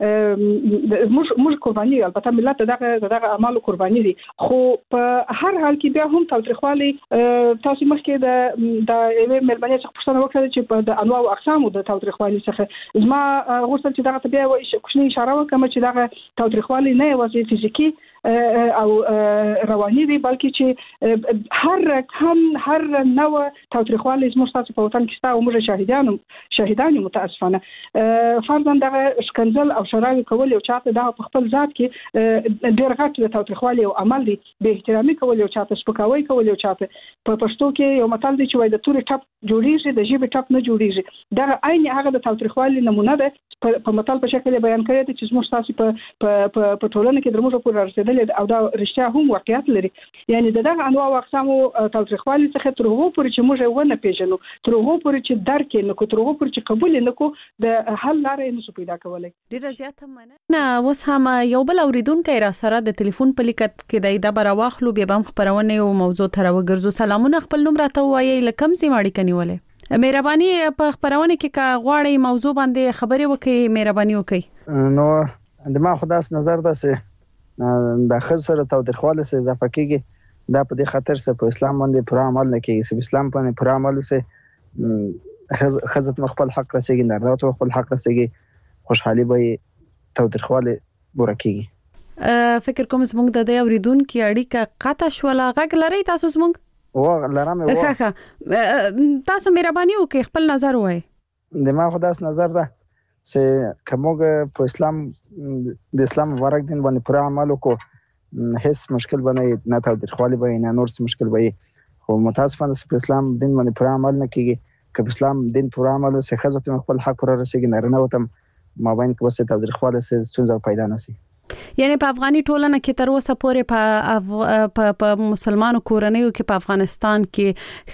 کې موږ موږ قرباني البته ملت دغه دغه اعمال قرباني دي، خو په هر حال کې بیا هم تاوتریخوالي تاسو مخکې د د ایوه ملمنې څخه پوښتنه وکړه چې په د انواع او اقسامو د تاوتریخوالي څخه زما غوښتل چې دغه بیا کوچنی اشاره وکړم چې دغه تاوتریخوالي نه یوازې فزیکی او رواني دي بلکې چې هر کم هر نوع تاوتریخوالي زموږ تاسو په وطن کې ستاسو موږ شاهدانو شاهدانو متاسفانه فرضاً دغه شکنجل او شراوي کول یو چاته د خپل ذات کې ډېر غټ د تاوتریخوالي او عمل دي، به احترامي کول یو چاته سپکاوي کول یو چاته په پښتو کې یو متل دی چې وای د توري ټپ جوړیږي د ژبې ټپ نه جوړیږي. دا عین هغه د تاوتریخوالي نمونه ده په متل په شکل بیان کړی دی چې زموږ تاسو په په ټولنه کې درموږ پورې رسیدل او دا رښتیا هم واقعیت لري. یعنی دغه انواع او اقسام تاوتریخوالي څخه تر هغه پورې چې موږ ونه پیژنو، تر هغه پورې چې درک نه کو، تر هغه پورې چې قبول نه کو، د حل لارې نه پیدا کولای. ډیر زیات مننه. نه اوس هم یو بل اوریدونکو را سره د ټلیفون په لیکت کې د بار واخلو به هم خبرونه او موضوع تر وګرځو. سلامونه، خپل نوم راته وایي لکم سي ماړي کنيوله. مهرباني په خبرونه کې کا غواړی موضوع باندې خبرې وکړي، مهرباني وکړي. نو د ما خداس نظر ده سه د خسر تاوتریخوالي سه اضافه کیږي، دا په دې خاطر سه په اسلام باندې پوره عمل نه کیږي، سه اسلام باندې پوره عمل سه خزت مخبل حق رسیږي، نه راته خپل حق رسیږي، خوشحالي به تاوتریخوالي پوره کیږي. فکر کوم زموږ د دې اوریدونکو اړیکه قطع شولا، غږ لري تاسو زموږ و لرم و ښه ښه تاسو مهرباني وکړئ خپل نظر وایي. د ما خداس نظر ده چې کومګه په اسلام د اسلام مبارک دین باندې پوره عمل وکړو، هیڅ مشکل باندې نه تاوتریخوالي به نه نور څه مشکل به، خو متاسفانه په اسلام دین باندې پوره عمل نه کیږي. که په اسلام دین پوره عمل وسه خزت خپل حق پوره رسیږي، نه نه وتم مابین کې وسه تاوتریخوالي سه ستونزه پیدا نشي. یعنی په افغاني ټولنه کې تر اوسه پورې په په مسلمانو کورنیو کې په افغانستان کې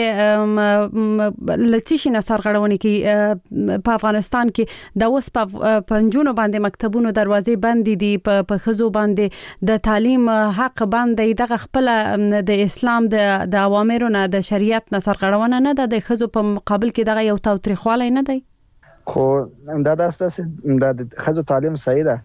خزه لچشي نصر غړونی کې په افغانستان کې د اوس په پنځونو باندې مکتبونو دروازې بند دي، په خزو باندې د تعلیم حق باندې دغه خپل د اسلام د اوامرو نه د شریعت نصر غړونه نه ده، د خزو په مقابل کې دغه یو تاوتریخوالی نه دی. خو دا داسته د خزو تعلیم صحیح ده،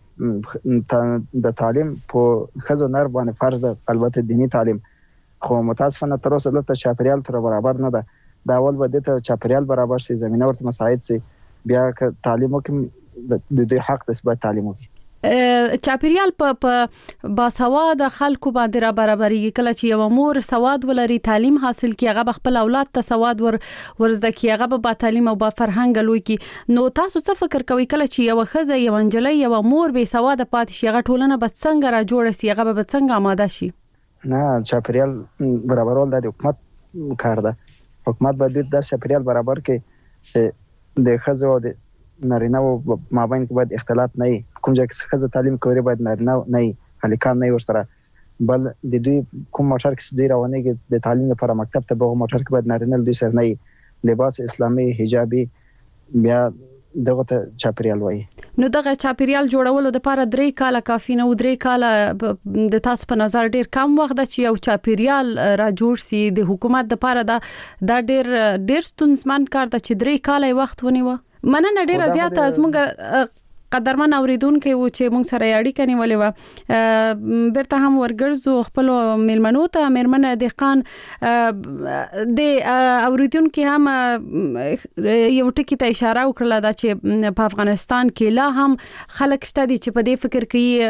د تعلیم په خزو نر باندې فرض ده، البته دینی تعلیم، خو متاسفانه تر اوسه دلته چاپریال تر برابر نه ده. دا اول به د چاپریال برابر شي، زمينه ورته مساعد شي، بیا که تعلیم وکم د دوی حق د ثبات تعلیم وکي. چاپریال په باسواد خلکو باندې را برابرېږي. کله چې یو مور سواد ولري، تعلیم حاصل کړي، هغه خپل اولاد ته سواد ور ورزده کړي، هغه با تعلیم او با فرهنګ لوي کی. نو تاسو څه فکر کوئ کله چې یو خزه یو انجلۍ یو مور به سواد پاتې شي، هغه ټولنه به څنګه را جوړ شي، هغه به څنګه آماده شي؟ نه، چاپریال برابرول د حکومت کار ده. حکومت باید د چاپریال برابر کې د خزه او د نارینه او مابین کې باید اختلاط نه وي. کوم ځای کې خزه تعلیم کوي باید نارینه نه وي، هلیکان نه ورسره، بل د دوی کوم موټر کې دوی روانېږي د تعلیم لپاره مکتب ته، به موټر کې باید نارینه دوی سره نه وي، لباس اسلامي حجابي، بیا دغه ته چاپریال وایي. نو دغه چاپریال جوړولو د لپاره درې کاله کافي نه و. درې کاله د تاسو په نظر ډیر کم وخت ده چې یو چاپریال را جوړ سي د حکومت د لپاره. دا دا ډیر ډیر ستونزمن کار ده چې درې کاله وخت ونیو. مننه ډیر زیاته زموږ قدرمن اوریدونکو و چې موږ سره اړیکه نیولې و. برته هم ورګرځو خپل میلمنو ته. میرمن دهقان د اوریدونکو هم یو ټکی ته اشاره وکړه دا چې په افغانستان کې لا هم خلک شته دي چې په دې فکر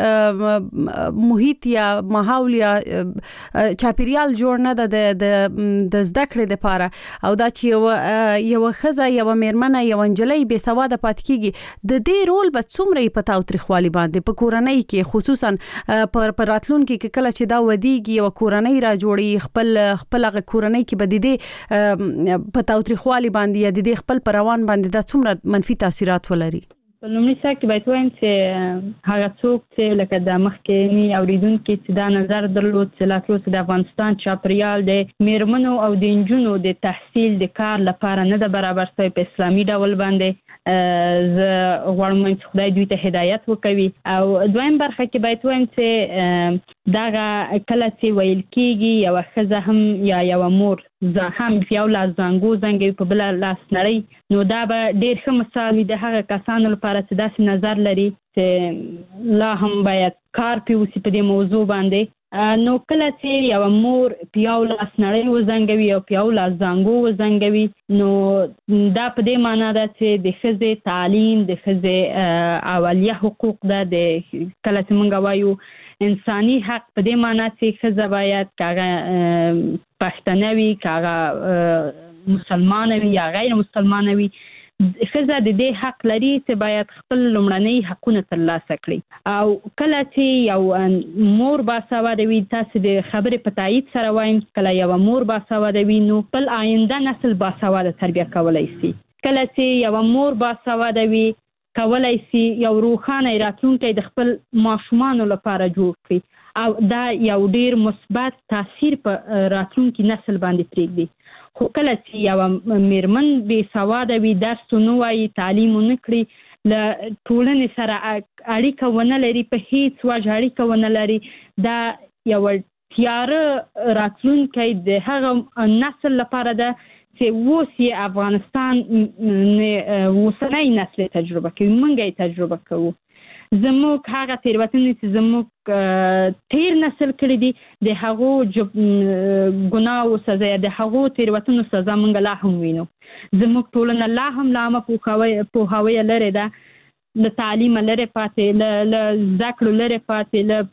کوي محیط یا ماحول یا چاپیریال جوړ نه ده د زده کړې لپاره، او دا چې یو یو خزه یو میرمن یو انجلۍ بې سواده پاتې کیږي، د دې رول به څومره په تاوتریخوالي باندې په کورنۍ کې خصوصا پر راتلونکو کې کله چې دا ودیږي او کورنۍ را جوړي، خپل خپل کورنۍ کې به د دې په تاوتریخوالي باندې یا د دې خپل پروان باندې دا څومره منفي تاثیرات ولري؟ په لومړي سر کې باید وایم چې هغه څوک چې لکه د مخکینی اوریدونکي چې دا نظر درلود چې لا تر اوسه د افغانستان چاپریال د میرمنو او د نجونو د تحصیل د کار لپاره نه د برابر شوی په اسلامي ډول باندې زه غواړم چې خدای دوی ته هدایت وکوي. او دویم برخه کې باید وایم چې دغه کله چې ویل کېږي یوه ښځه هم یا یوه مور هم په یو لاس زانګو زنګوي په بله لاس نړۍ، نو دا به ډېر ښه مثال وي د هغه کسانو لپاره چې داسې نظر لري چې لا هم باید کار پرې وشي په دې موضوع باندې. نو کله چې یوه مور په یو لاس نړۍ وزنګوي او په یو لاس زانګو وزنګوي، نو دا په دې معنا ده چې د ښځې تعلیم، د ښځې اولیه حقوق ده، د کله چې موږ وایو انساني حق په دې معنا چې ښځه باید که هغه پښتنه وي، که هغه مسلمانه وي یا غیر مسلمانه وي، ښځه د دې حق لري چې باید خپل لومړنۍ حقونه ترلاسه کړي. او کله چې یو مور باسواده وي، تاسې د خبرې په تایید سره وایم کله یوه مور باسواده وي نو خپل آینده نسل باسواده تربیه کولی شي. کله چې یوه مور باسواده وي کولای شي یو روښانه راتلونکی د خپل ماشومانو لپاره جوړ کړي او دا یو ډیر مثبت تاثیر په راتلونکي نسل باندې پرېږدي. خو کله چې یوه میرمن بې سواده وي، درس ونه وایي، تعلیم ونه کړي، له ټولنې سره اړیکه ونه لري، په هیڅ وجه اړیکه ونه لري، دا یوه تیاره راتلونکی د هغه نسل لپاره ده چې اوس یې افغانستان اوسنی نسل تجربه کوي، موږ یې تجربه کوو. زموږ هغه تېروتنې چې زموږ تیر نسل کړي دي د هغو ګناهو سزا یا د هغو تېروتنو سزا موږ لا هم وینو. زموږ ټولنه لا هم له عامه پوهاوی لرې ده، له تعلیمه لرې پاتې، له زده کړو لرې پاتې، له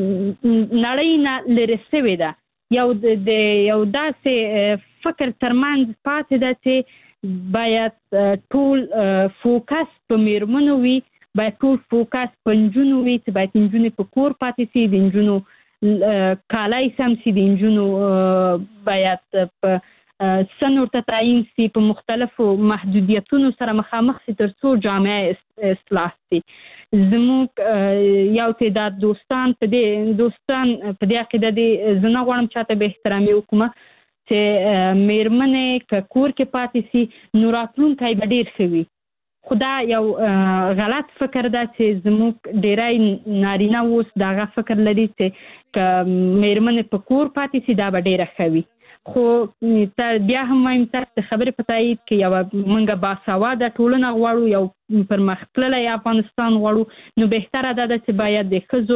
نړۍ نه لرې شوې ده. یو د یو داسې فکر ترمنځ پاتې ده چې باید ټول فوکس په میرمنو وي، باید ټول فوکس په نجونو وي، چې باید نجونې په کور پاتې شي، د نجونو کالای سم شي، د نجونو باید په سن ورته تعیین شي، په مختلفو محدودیتونو سره مخامخ شي تر څو جامعه اصلاح شي. زموږ یو تعداد دوستان په دې دوستان په دې عقیده دي، زه نه غواړم چاته به احترامي وکړم چې میرمنې که کور کې پاتې شي نو راتلونکی به ډېر ښه وي. خو دا یو غلط فکر ده چې زموږ ډېری نارینه اوس د هغه فکر لري چې که میرمنې په کور پاتې شي دا به ډېره ښه وي. خو بیا هم وایم تاسو د خبرې په تایید کې یوه موږ باسواده ټولنه غواړو، یو پرمخ تللی افغانستان غواړو، نو بهتره دا ده چې باید د ښځو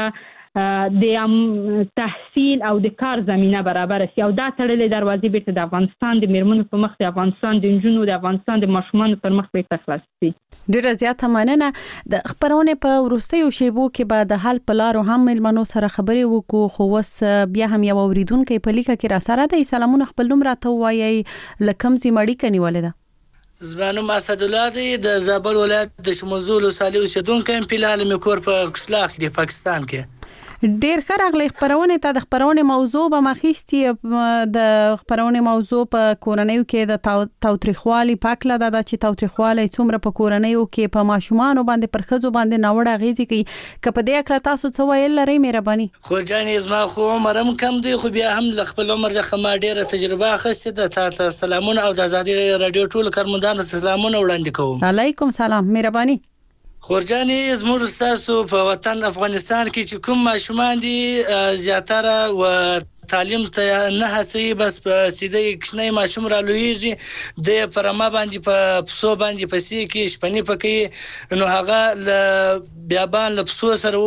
لپاره د تحصیل او د کار زمینه برابره شي او دا تړلې دروازې بیرته د افغانستان د میرمنو په مخ، د افغانستان د نجونو، د افغانستان د ماشومانو پر مخ بیرته خلاص شي. ډیره زیاته مننه. د خبرونې په وروستیو شیبو کې به د حل په لارو هم مېلمنو سره خبرې وکړو، خو اوس بیا هم یو اوریدونکی په لیکه کې را سره دی. سلامونه، خپل نوم راته ووایئ، له کوم ځایه اړیکه نیولې ده؟ زما نوم اسدالله دی، د زابل ولایت د شموزول ولسوالۍ اوسېدونکی یم. فلحال مې کور په کسلاخ کې دی، پاکستان کې. ډیر ښه راغلی خبرونې ته. د خبرونې موضوع به مخېستي د خبرونې موضوع په کورنیو کې د تاوتریخوالي په هکله ده چې تاوتریخوالی څومره په کورنیو کې په ماشومانو باندې پر ښځو باندې ناوړه اغېزې کوي. که په دې هکله تاسو څه ویل لرئ مهرباني؟ خو جانې زما خو عمر هم کم دی، خو بیا هم له خپل عمر څخه ما ډېره تجربه اخیستې ده. تا ته سلامونه او د ازادي راډیو ټولو کارمندانو ته سلامونه وړاندې کوم. علیکم سلام، مهرباني. خورجانې زموږ ستاسو په وطن افغانستان کې چې کوم ماشومان دي زیاتره و تعلیم ته نه هڅوي، بس په سیده کښنی ماشوم را لویږي، د پر ما باندې په پسو باندې پسې کې شپنې پکې، نو هغه له بیابان له پسو سره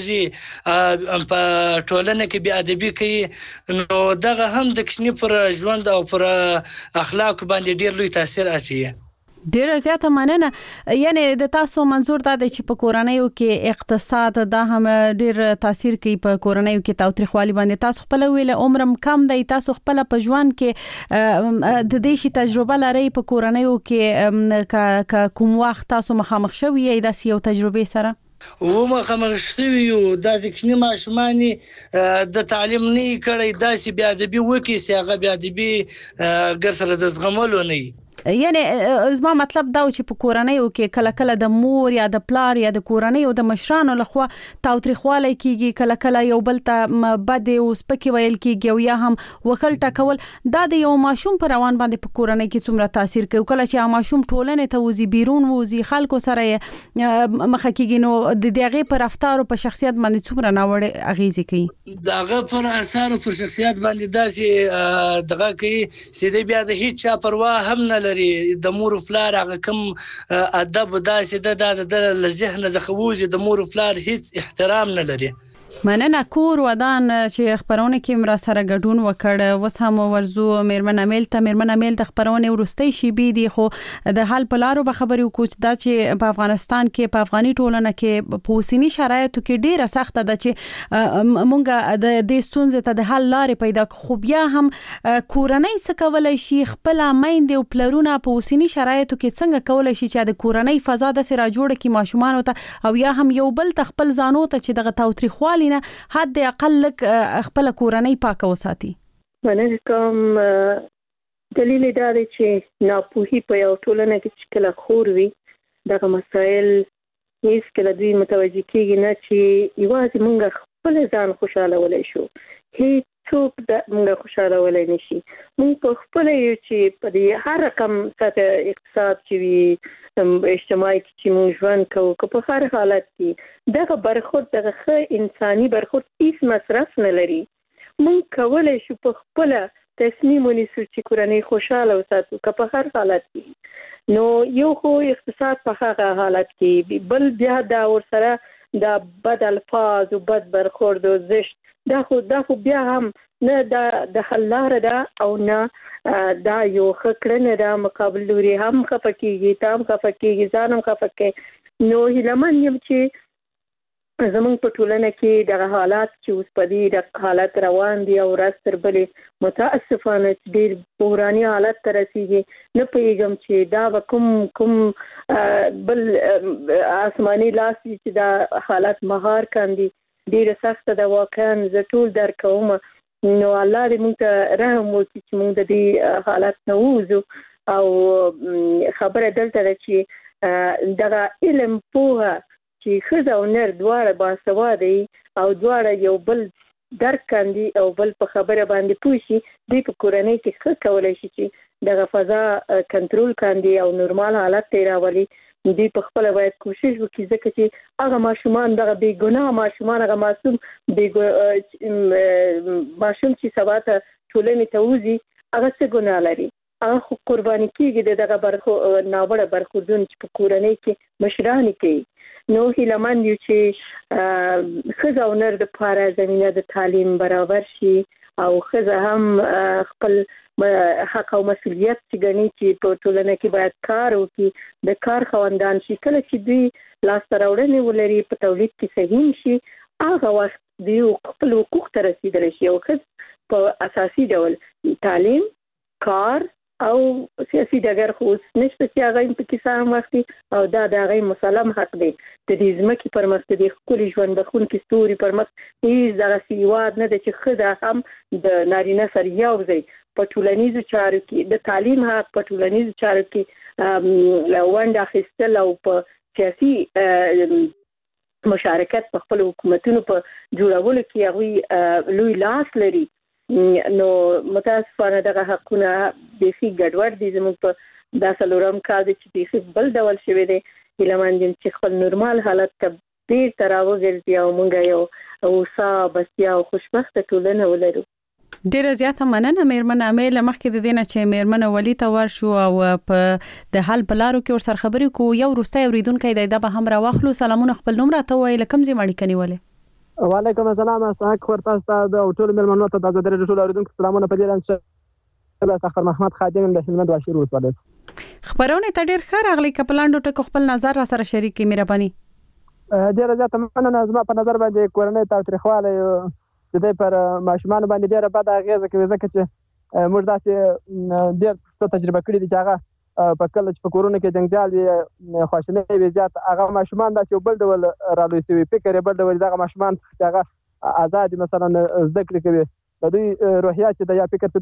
ووسیږي، په ټولنه کې بې ادبي کوي، نو دغه هم د کښنی پر ژوند او پر اخلاق باندې ډیر لوی تاثیر اچوي. ډیره زیاته مننه. یعنی د تاسو منظور دا دی چې په کورنیو کې اقتصاد دا هم ډیر تاثیر کوي په کورنیو کې تاوتریخوالي باندې. تاسو خپل ویل عمرم کم دی، تاسو خپل په ژوند کې د دې شي تجربه لرئ په کورنیو کې که کوم وخت تاسو مخامخ شوي یې داسې یو تجربې سره؟ و مخامخ شوي یو، داسې کوچني ماشومان د تعلیم نه یې کړی، داسې بې ادبي وکړي چې هغه بې ادبي ګر سره د زغملو نه وي. یعنی زما مطلب دا چې په کورنیو کې کله کله د مور یا د پلار یا د کورنیو د مشرانو لخوا تاوتریخوالی کیږي، کله کله یو بل ته بد او سپکې ویل کیږي او یا هم وکړ ټکول. دا د یو ماشوم پر روان باندې په کورنۍ کې څومره تاثیر کوي؟ کله چې ماشوم ټولنې ته وزي، بیرون وزي، خلکو سره مخه کیږي، نو د دغه پر رفتار او په شخصیت باندې څومره ناوړه اغیزه کوي؟ دغه پر اثر پر شخصیت باندې داسې دغه کوي چې د بیا د هیڅ چا پروا هم نه لري. د مور او پلار هغه کوم ادب داسې د د ذهن زخووزي، د مور او پلار هیڅ احترام نه لري. مننه. کور ودان چې خبرونه کې مر سره ګډون وکړ. وس هم ورزو میرمن امیل ته میرمن امیل د خبرونه ورستۍ شي بي دي، خو د حال په لارو به خبري وکړو دا چې په افغانستان کې په افغاني ټولنه کې په اوسنی شرایطو کې ډیره سخت ده چې مونږه د دې ستونزې ته د حل لارې پیدا خو بیا هم کورنۍ څه کولای شي، خپل میندې او پلرونه په اوسنی شرایطو کې څنګه کولای شي چې د کورنۍ فضا د سره جوړه کی ماشومان ته او یا هم یو بل خپل ځانو ته چې دغه تاوتریخوالي نه حد اقل خپل کورنۍ پاکه وساتي. مننه کوم. دلیل دا دی چې ناپوهي په یو ټولنه کې چې کله خور وي دغه مسایل هیڅ کله دوی متوجه کیږي نه چې یوازې مونږ خپل ځان خوشاله ولای شو، هیڅوک د مونږ خوشاله ولای نشي. مونږ په خپل یو چې په دې هر رقم سطح اقتصاد چې وي اجتماعي چې مونږ ژوند کوو، که په هر حالت کې دغه برخورد دغه ښه انساني برخورد هیڅ مصرف نه لري. مونږ کولی شو په خپله تصمیم ونیسو چې کورنۍ خوشحاله وساتو که په هر حالت کې. نو یو خو اقتصاد په هغه حالت کې، بل بیا دا ورسره دا بد الفاظ او بد برخورد او زشت دا خو دا خو بیا هم نه دا د حل لاره ده او نه دا یو ښه کړنه ده. مقابل لوري هم خفه کېږي، ته هم خفه کېږي، ځان هم خفه کوي. نو هیلهمن یم چې زمونږ په ټولنه کې دغه حالات چې اوس په دې د حالت روان دي او ورځ تر بلې متاسفانه ډېر بحراني حالت ته رسېږي. نه پوهېږم چې دا به کوم کوم بل آسماني لاس چې دا حالت مهار کاندي. ډېره سخته ده واقعا، زه ټول درک کوم. نو الله دې موږ ته رحم وکړي چې موږ د دې حالت نه ووځو. او خبره دلته ده چې دغه علم پوهه چې ښځه او نر دواړه باسواده وي او دواړه یو بل درک کاندي او بل په خبره باندې پوه شي، دوی په کورنۍ کې ښه کولی شي چې دغه فضا کنټرول کاندي او نورمال حالت ته راولي. دوی په خپله باید کوشش وکړي، ځکه چې هغه ماشومان دغه بې ګناه ماشومان، هغه معصوم ماشوم چې سبا ته ټولنې ته وځي هغه څه ګناه لري؟ هغه خو قرباني کېږي د دغه برخو ناوړه برخوردونو چې په کورنۍ کې مشرانې کوي. نو هیلهمن یو چې ښځه او نر دپاره زمینه د تعلیم برابر شي او ښځه هم خپل حق او مسؤلیت چې ګڼي چې په ټولنه کې باید کار وکړي، د کار خاوندان شي. کله چې دوی لاسته راوړنې ولري، په تولید کې سهیم شي، هغه وخت دوی خپل حقوق ته رسېدلی شي. او ښځه په اساسي ډول تعلیم، کار او سیاسي ډګر خو اوس نشته چې هغه یې پکې سهم واخلي او دا د هغې مسلم حق دی. د دې ځمکې پر مخ د دې ښکلي ژوند بښونکي ستوري پر مخ هېڅ دغسې هېواد نه دی چې ښځه هم د نارینه سره یو ځای په ټولنیزو چارو کې د تعلیم حق، په ټولنیزو چارو کې ونډه اخیستل او په سیاسي مشارکت په خپل حکومتونو په جوړولو کې هغوی لوی لاس لري. نو متاسفانه دغه حقونه بیخي ګډوډ دي. زموږ په دا څلورم کال دی چې بیخي بل ډول شوی دی. هیلهمن یم چې خپل نورمال حالت ته بیرته راوګرځي او موږ یو هوسا، بسیا او خوشبخته ټولنه ولرو. ډیره زیاته مننه میرمن امیل. مخکې د دې نه چې میرمن ولی ته ورشو او په د حل په لارو کې ورسره خبرې کوو، یو وروستی اورېدونکی دی، دا به هم راواخلو. سلامونه، خپل نوم راته ووایي، له کوم ځای مو اړیکه نیولې؟ وعلیکم السلام. اسحاق خور تاسو ته د ټولو مېلمنو ته د آزادۍ راډیو ټولو اورېدونکو سلامونه. په دې لنډ چې سخر محمد خادم د هلمند واشیر ولسوالۍ خبرونه ته ډېر ښه راغلی. که په لنډو ټکو خپل نظر را سره شریک کړي مهرباني. ډېره زیاته مننه. زما په نظر باندې کورنۍ تاوتریخوالی د دې پر ماشومانو باندې ډېره بده اغېزه کوي، ځکه چې موږ داسې ډېر څه تجربه کړي دي چې هغه په کله چې په کورونو کې جنجال وي، خواشینۍ وي زیات، هغه ماشومان داسې یو بل ډول رالوی شوي، فکر یې بل ډول. دغه ماشومان چې هغه ازاد مثلا زده کړې کوي، د دوی روحیه چې د یا فکر څه دی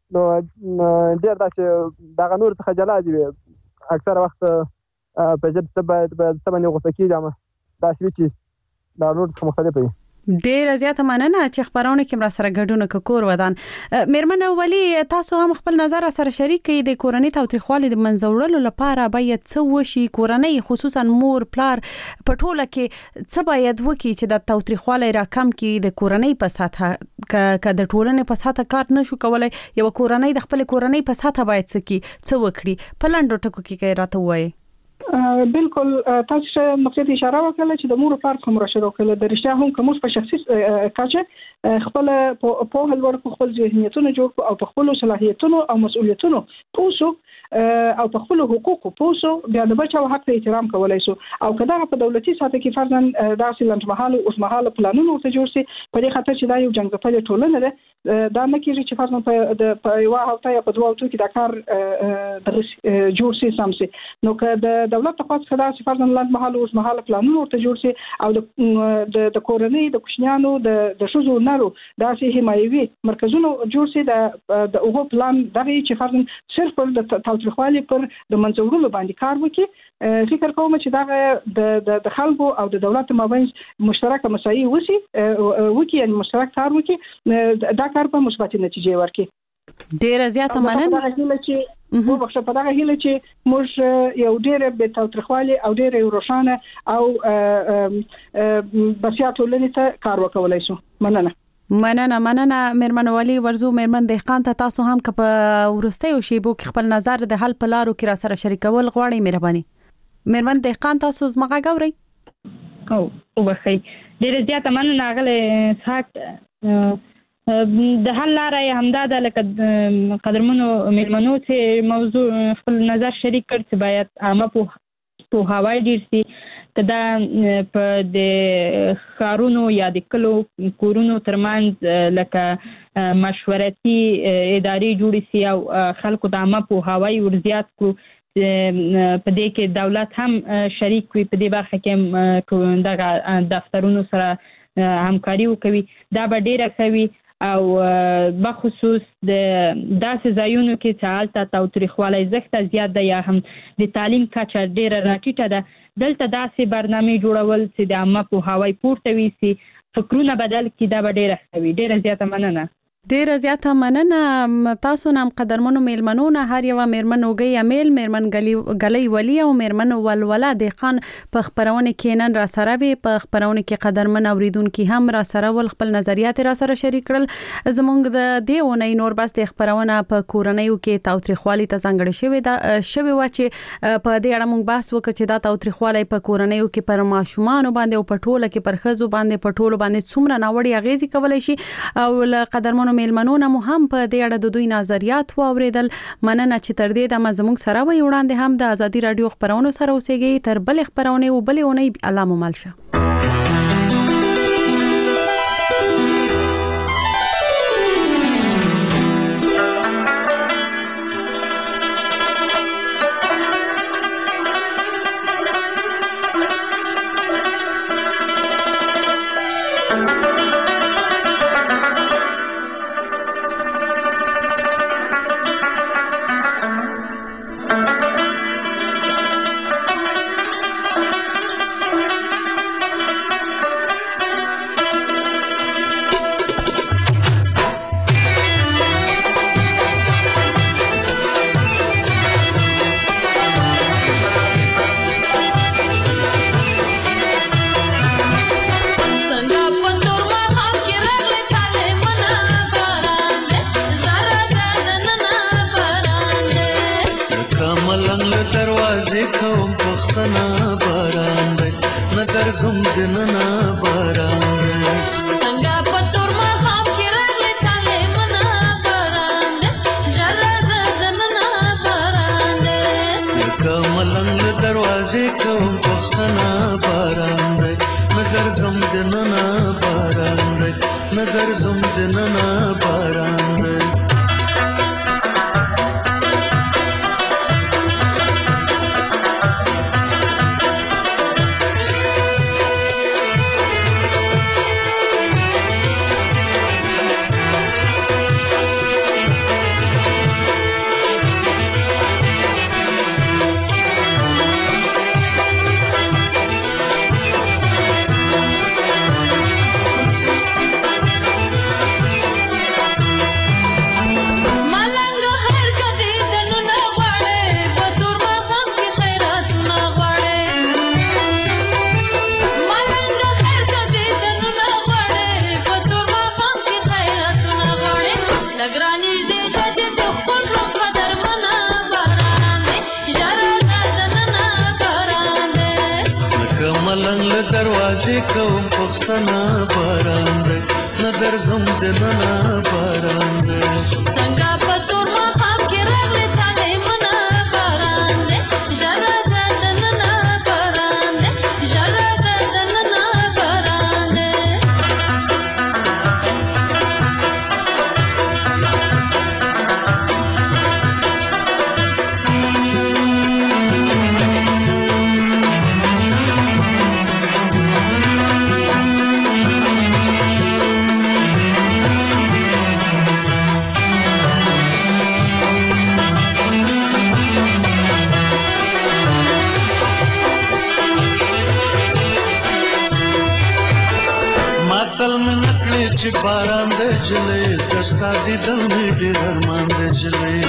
نو ډېر داسې دغه نور څخه جلا دي اکثر وخت په جد څه باید څه باندې غوسه کېږم داسې وي چې دا نور څخه مختلف وي. ډیر زیاته مننه چې خبرونه کې را سره ګډون کور ودان. میرمن ولی تاسو هم خپل نظر سره شریک کړئ د کورنۍ تاوتریخوالي د منځوړلو لپاره باید څه وشي؟ کورنۍ خصوصا مور پلار په ټوله کې څه باید وکړي چې د تاوتریخوالي را کم کړي د کورنۍ په ساته ک د ټولنې په ساته کار نشو کولای؟ یو کورنۍ د خپل کورنۍ په ساته باید څه کی څه وکړي؟ په لاندو ټکو کې راته وایي. بالکل تاسو ته مقصد اشاره وکړه چې د مور پلار کوم راشد وکړه د رښتیا هم کوم په شخصي کاچه خپل په هلور خپل ذهنیتونه جوړ او په خپل صلاحیتونو او مسؤلیتونو پوسو او په خپل حقوقو پوسو بیا د بچو حق ته احترام کولای شو او کله په دولتي ساته کې فرضاً داسې لنډمحاله او اوسمحاله پلانونه ورته جوړ شي په دې خاطر چې دا یو جنګ ټولنه ده دا نه کېږي چې فرضاً په د په یو هفته یا په دوه هفتو کې دا کار د جوړ شي سم شي. نو که د دولت په خاطر دا چې فرضاً لنډمحاله او اوسمحاله پلانونه ورته جوړ شي او د د کورنۍ د کوچنیانو د د شوزو نارو داسې حمایوي مرکزونه جوړ شي د د اوغو پلان دغه چې فرضاً صرف د تاوتریخوالي پر د منځوړلو باندې کار وکړي. فکر کوم چې دا د د خلکو او د دولت مابین مشترکه مسایي وسی وکي ان مشترک کار وکي دا کار په مثبت نتیجې ورکړي. ډیر زیاته مننه. مو بخښه په دغه هیله چې موږ یو ډیر به تاوتریخوالي او ډیر روښانه او بسیا ټولنې ته کار وکولای شو. مننه. مننه مننه میرمن ولی ورزو. میرمن دهقان ته تاسو هم که په ورستیو شیبو کې خپل نظر د حل په لارو کې را سره شریکول غواړئ مهرباني. میرمن دهقان تاسو زمغه غوړئ. او وبخښئ ډیر زیاته مننه غلې سات د حل لارې همدا ده لکه قدرمنو میلمنو چې موضوع خپل نظر شریک کړ چې باید عامه په هوای ډیر سي کدا په د خارونو یا د کلو کورونو ترمنځ لکه مشورتي ادارې جوړې سي او خلکو د عامه په هوای ورزيات کو په دې کې دولت هم شریک وي په دې برخه کې دغه دفترونو سره همکاري وکوي. دا به ډیره کوي او بخصوص د داسې ځایونو کې چې حالت تاوتریخوالی زښته زیات ده یا هم د تعلیم کچه ډیره راټیټه ده دلته داسې برنامې جوړول چې د عامه پوهاوی پورته وي چې فکرونه بدل کړي دا به ډیره ښه وي. ډیره زیاته مننه. ډیره زیاته مننه تاسو نام قدرمنو میلمنونه هر یو میرمن وګي امیل میرمن غلی ولی او میرمن ولولا دهقان په خبرونه کې نن را سره وي په خبرونه کې قدرمن اوریدونکو هم را سره ول خپل نظریات را سره شریک کړل. زمونږ د دیونه نور بس د خبرونه په کورنیو کې تاوتریخوالي ته څنګه شوی دا شوی و چې په دې اړه موږ بحث وکړو چې دا تاوتریخوالي په کورنیو کې پر ماشومان باندې او په ټوله کې پر خزو باندې په ټوله باندې څومره ناوړي اغیزې کولای شي او قدرمنو میلمنونه مو هم په دې اړه د دوی نظریات واوریدل. مننه چې تر دې د مزموږ سره وي وړاندې هم د ازادي رادیو خبرونو سره اوسېږي. تر بل خبرونه او بل اونۍ الله مو مل شه. دروازې کوم پښتنه باران دی نه درځم دننه باران دی څنګه په تور ماښام کې راغلی تالی منه باران دی ژر راځه دننه باران دی ژر راځه دننه باران دی چې باران د جلې دستا دي دل می ډېر ارمان د جلې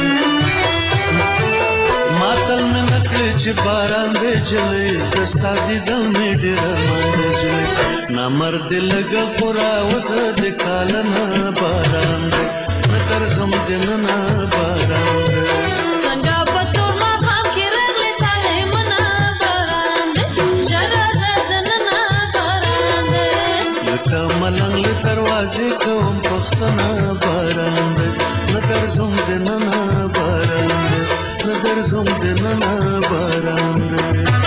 ماتل مې نکړې چې باران د جلې دستا دي دل می ډېر ارمان د جلې نامرد لګ خورا وس د کالنا باران د نظر زم دننا باران د څنګه په تور ماښام کې راغلی تالی منه باران دی ژر راځه دننه باران دی لکه ملنګ له دروازې کوم پښتنه باران دی نه درځم دننه باران دی نه درځم دننه باران دی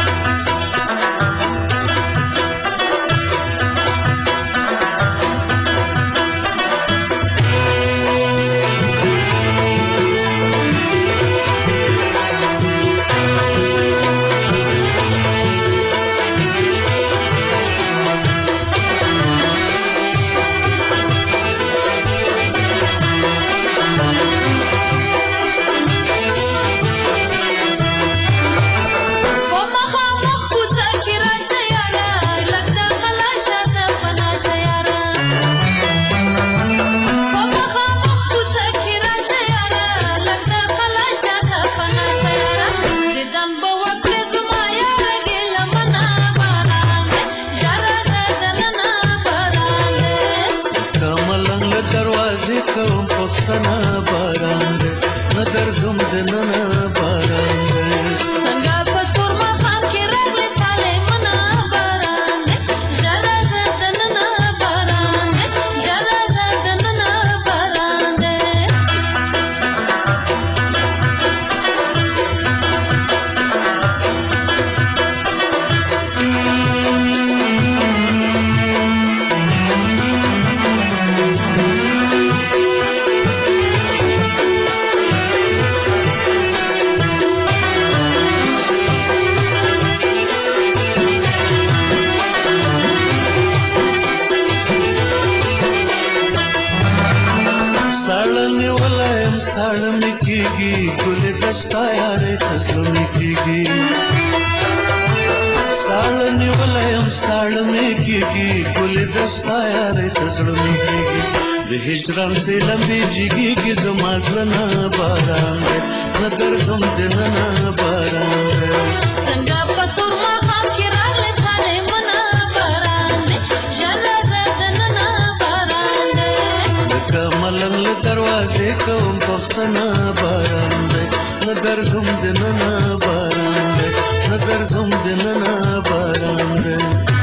هجران سے لمبی جگی کی زمازلنا باران دے نظر زم دننا باران دے څنګه په تور ماښام کې راغلی تالی منه باران دی ژر راځه دننه باران دی لکه ملنګ له دروازې کوم پښتنه باران دی نظر زم دننا باران دی نظر زم دننا باران دی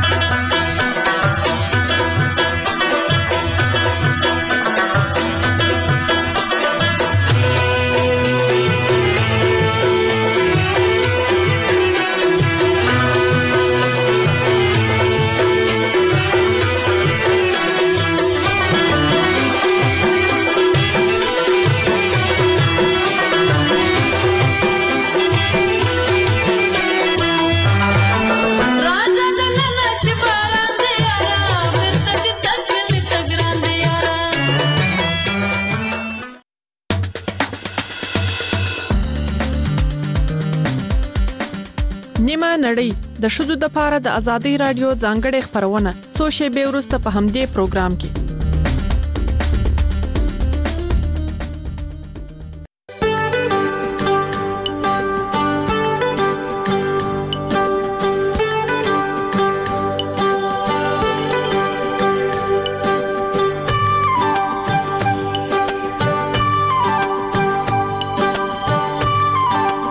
نړۍ د شذو د پاره د ازادي رادیو ځانګړي خبرونه څو شی به ورسته په همدې پروګرام کې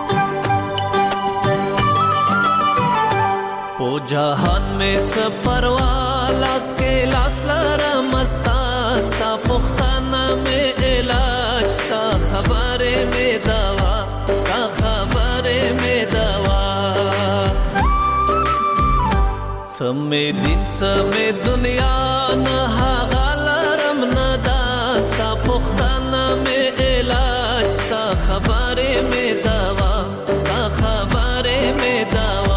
जहान में च परवा لاس لرم ستا ستا پختانه مې علاج ستا خبرې مې دوا ستا خبرې مې دوا څه مې دین څه مې دنیا نه هغه لرم نه دا ستا پختانه مې علاج ستا خبرې مې دوا ستا خبرې مې دوا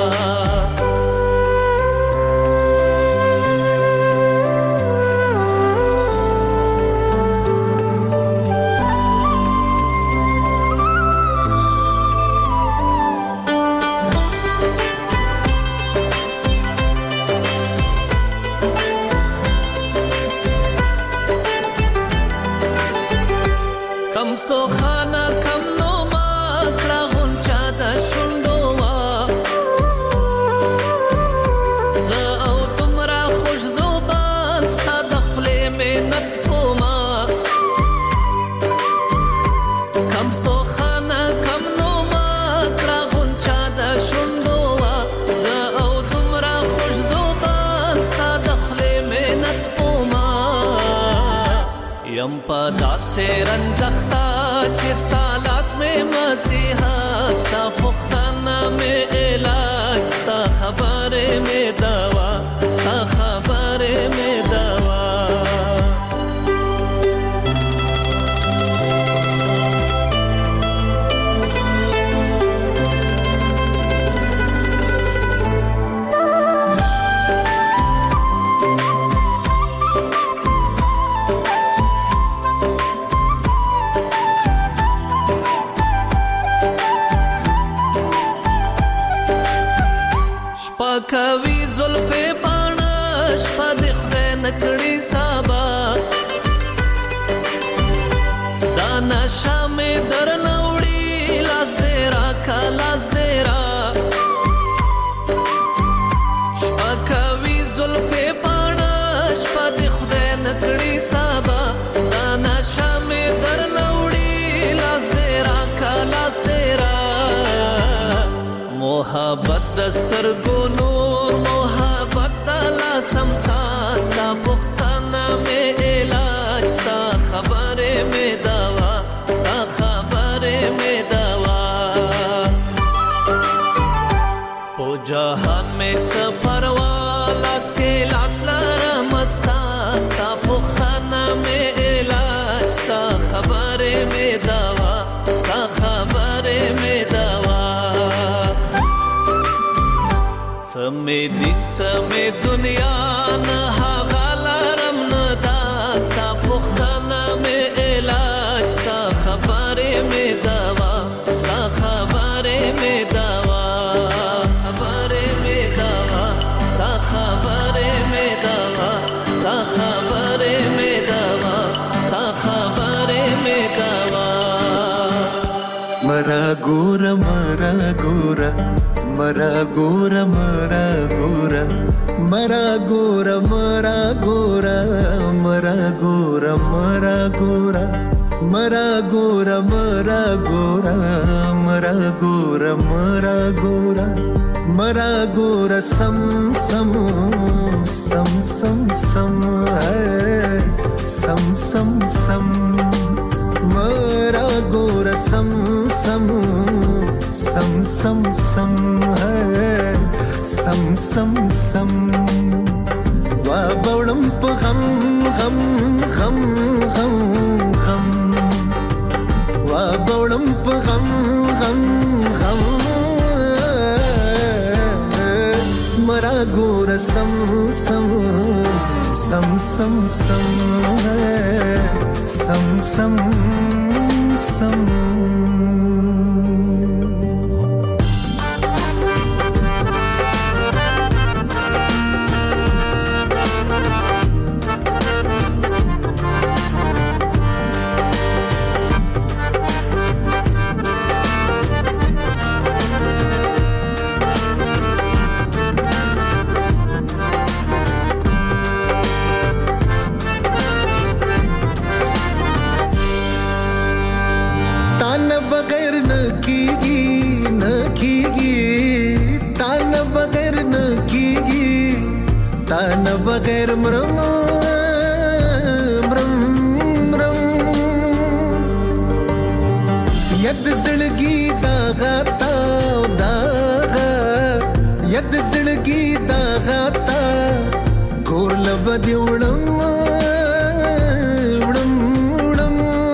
رنځختا چې ستا لاس مې مسیحا ستا پختانه مې علاج ستا خبرې مې دوا ستا خبرې مې دوا کوي زلفې پاڼه شپه د خدای نکړي سبا دا نشه مې درنه وړي لاس دې راکه لاس دې را شپه کوي زلفې پاڼه شپه د خدای نکړي سبا دا نشه مې درنه وړي لاس دې راکه لاس دې را محبت دسترګو نور محبت دلا سمسا ستا پختانه مې علاج ستا خبرې مې دوا ستا خبرې مې دوا په جهان مې څه پروا لاس کې لاس لرم ستا ستا پختانه مې علاج ستا خبرې مې دوا ستا خبرې مې دوا څه مې دین څه مې دنیا نه هغه لرم نه دا ستا پختانه مې علاج ستا خبرې مې دوا ستا خبرې مې دوا خبرې مې دوا ستا خبرې مې دوا ستا خبرې مې دوا ستا خبرې مې دوا مرا ګور مرا ګور مرا ګورا مرا ګورا مرا ګورا مرا ګورا مرا ګورا مرا ګورا مرا ګورا مرا ګورا مرا ګورا مرا ګورا مرا ګورا سم سم سم سم سم سم سم سم مرا ګورا سم سم سم سم سم سم سم سم وا بولم په غم غم غم غم غم وا بولم په غم غم غم مرا ګور سم سم سم سم سم سم سم سم بغیر مرم مرم مرم ید زړګي دا غتا دا ید زړګي دا غتا ګور لبد وړم وړم وړم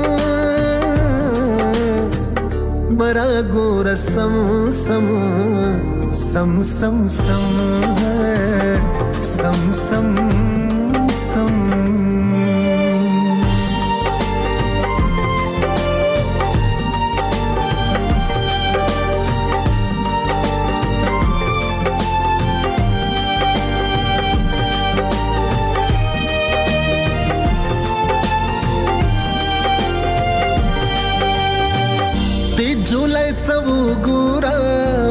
مرا ګور سم سم سم سم سم سم سم سم ती झुलाई तव गुरा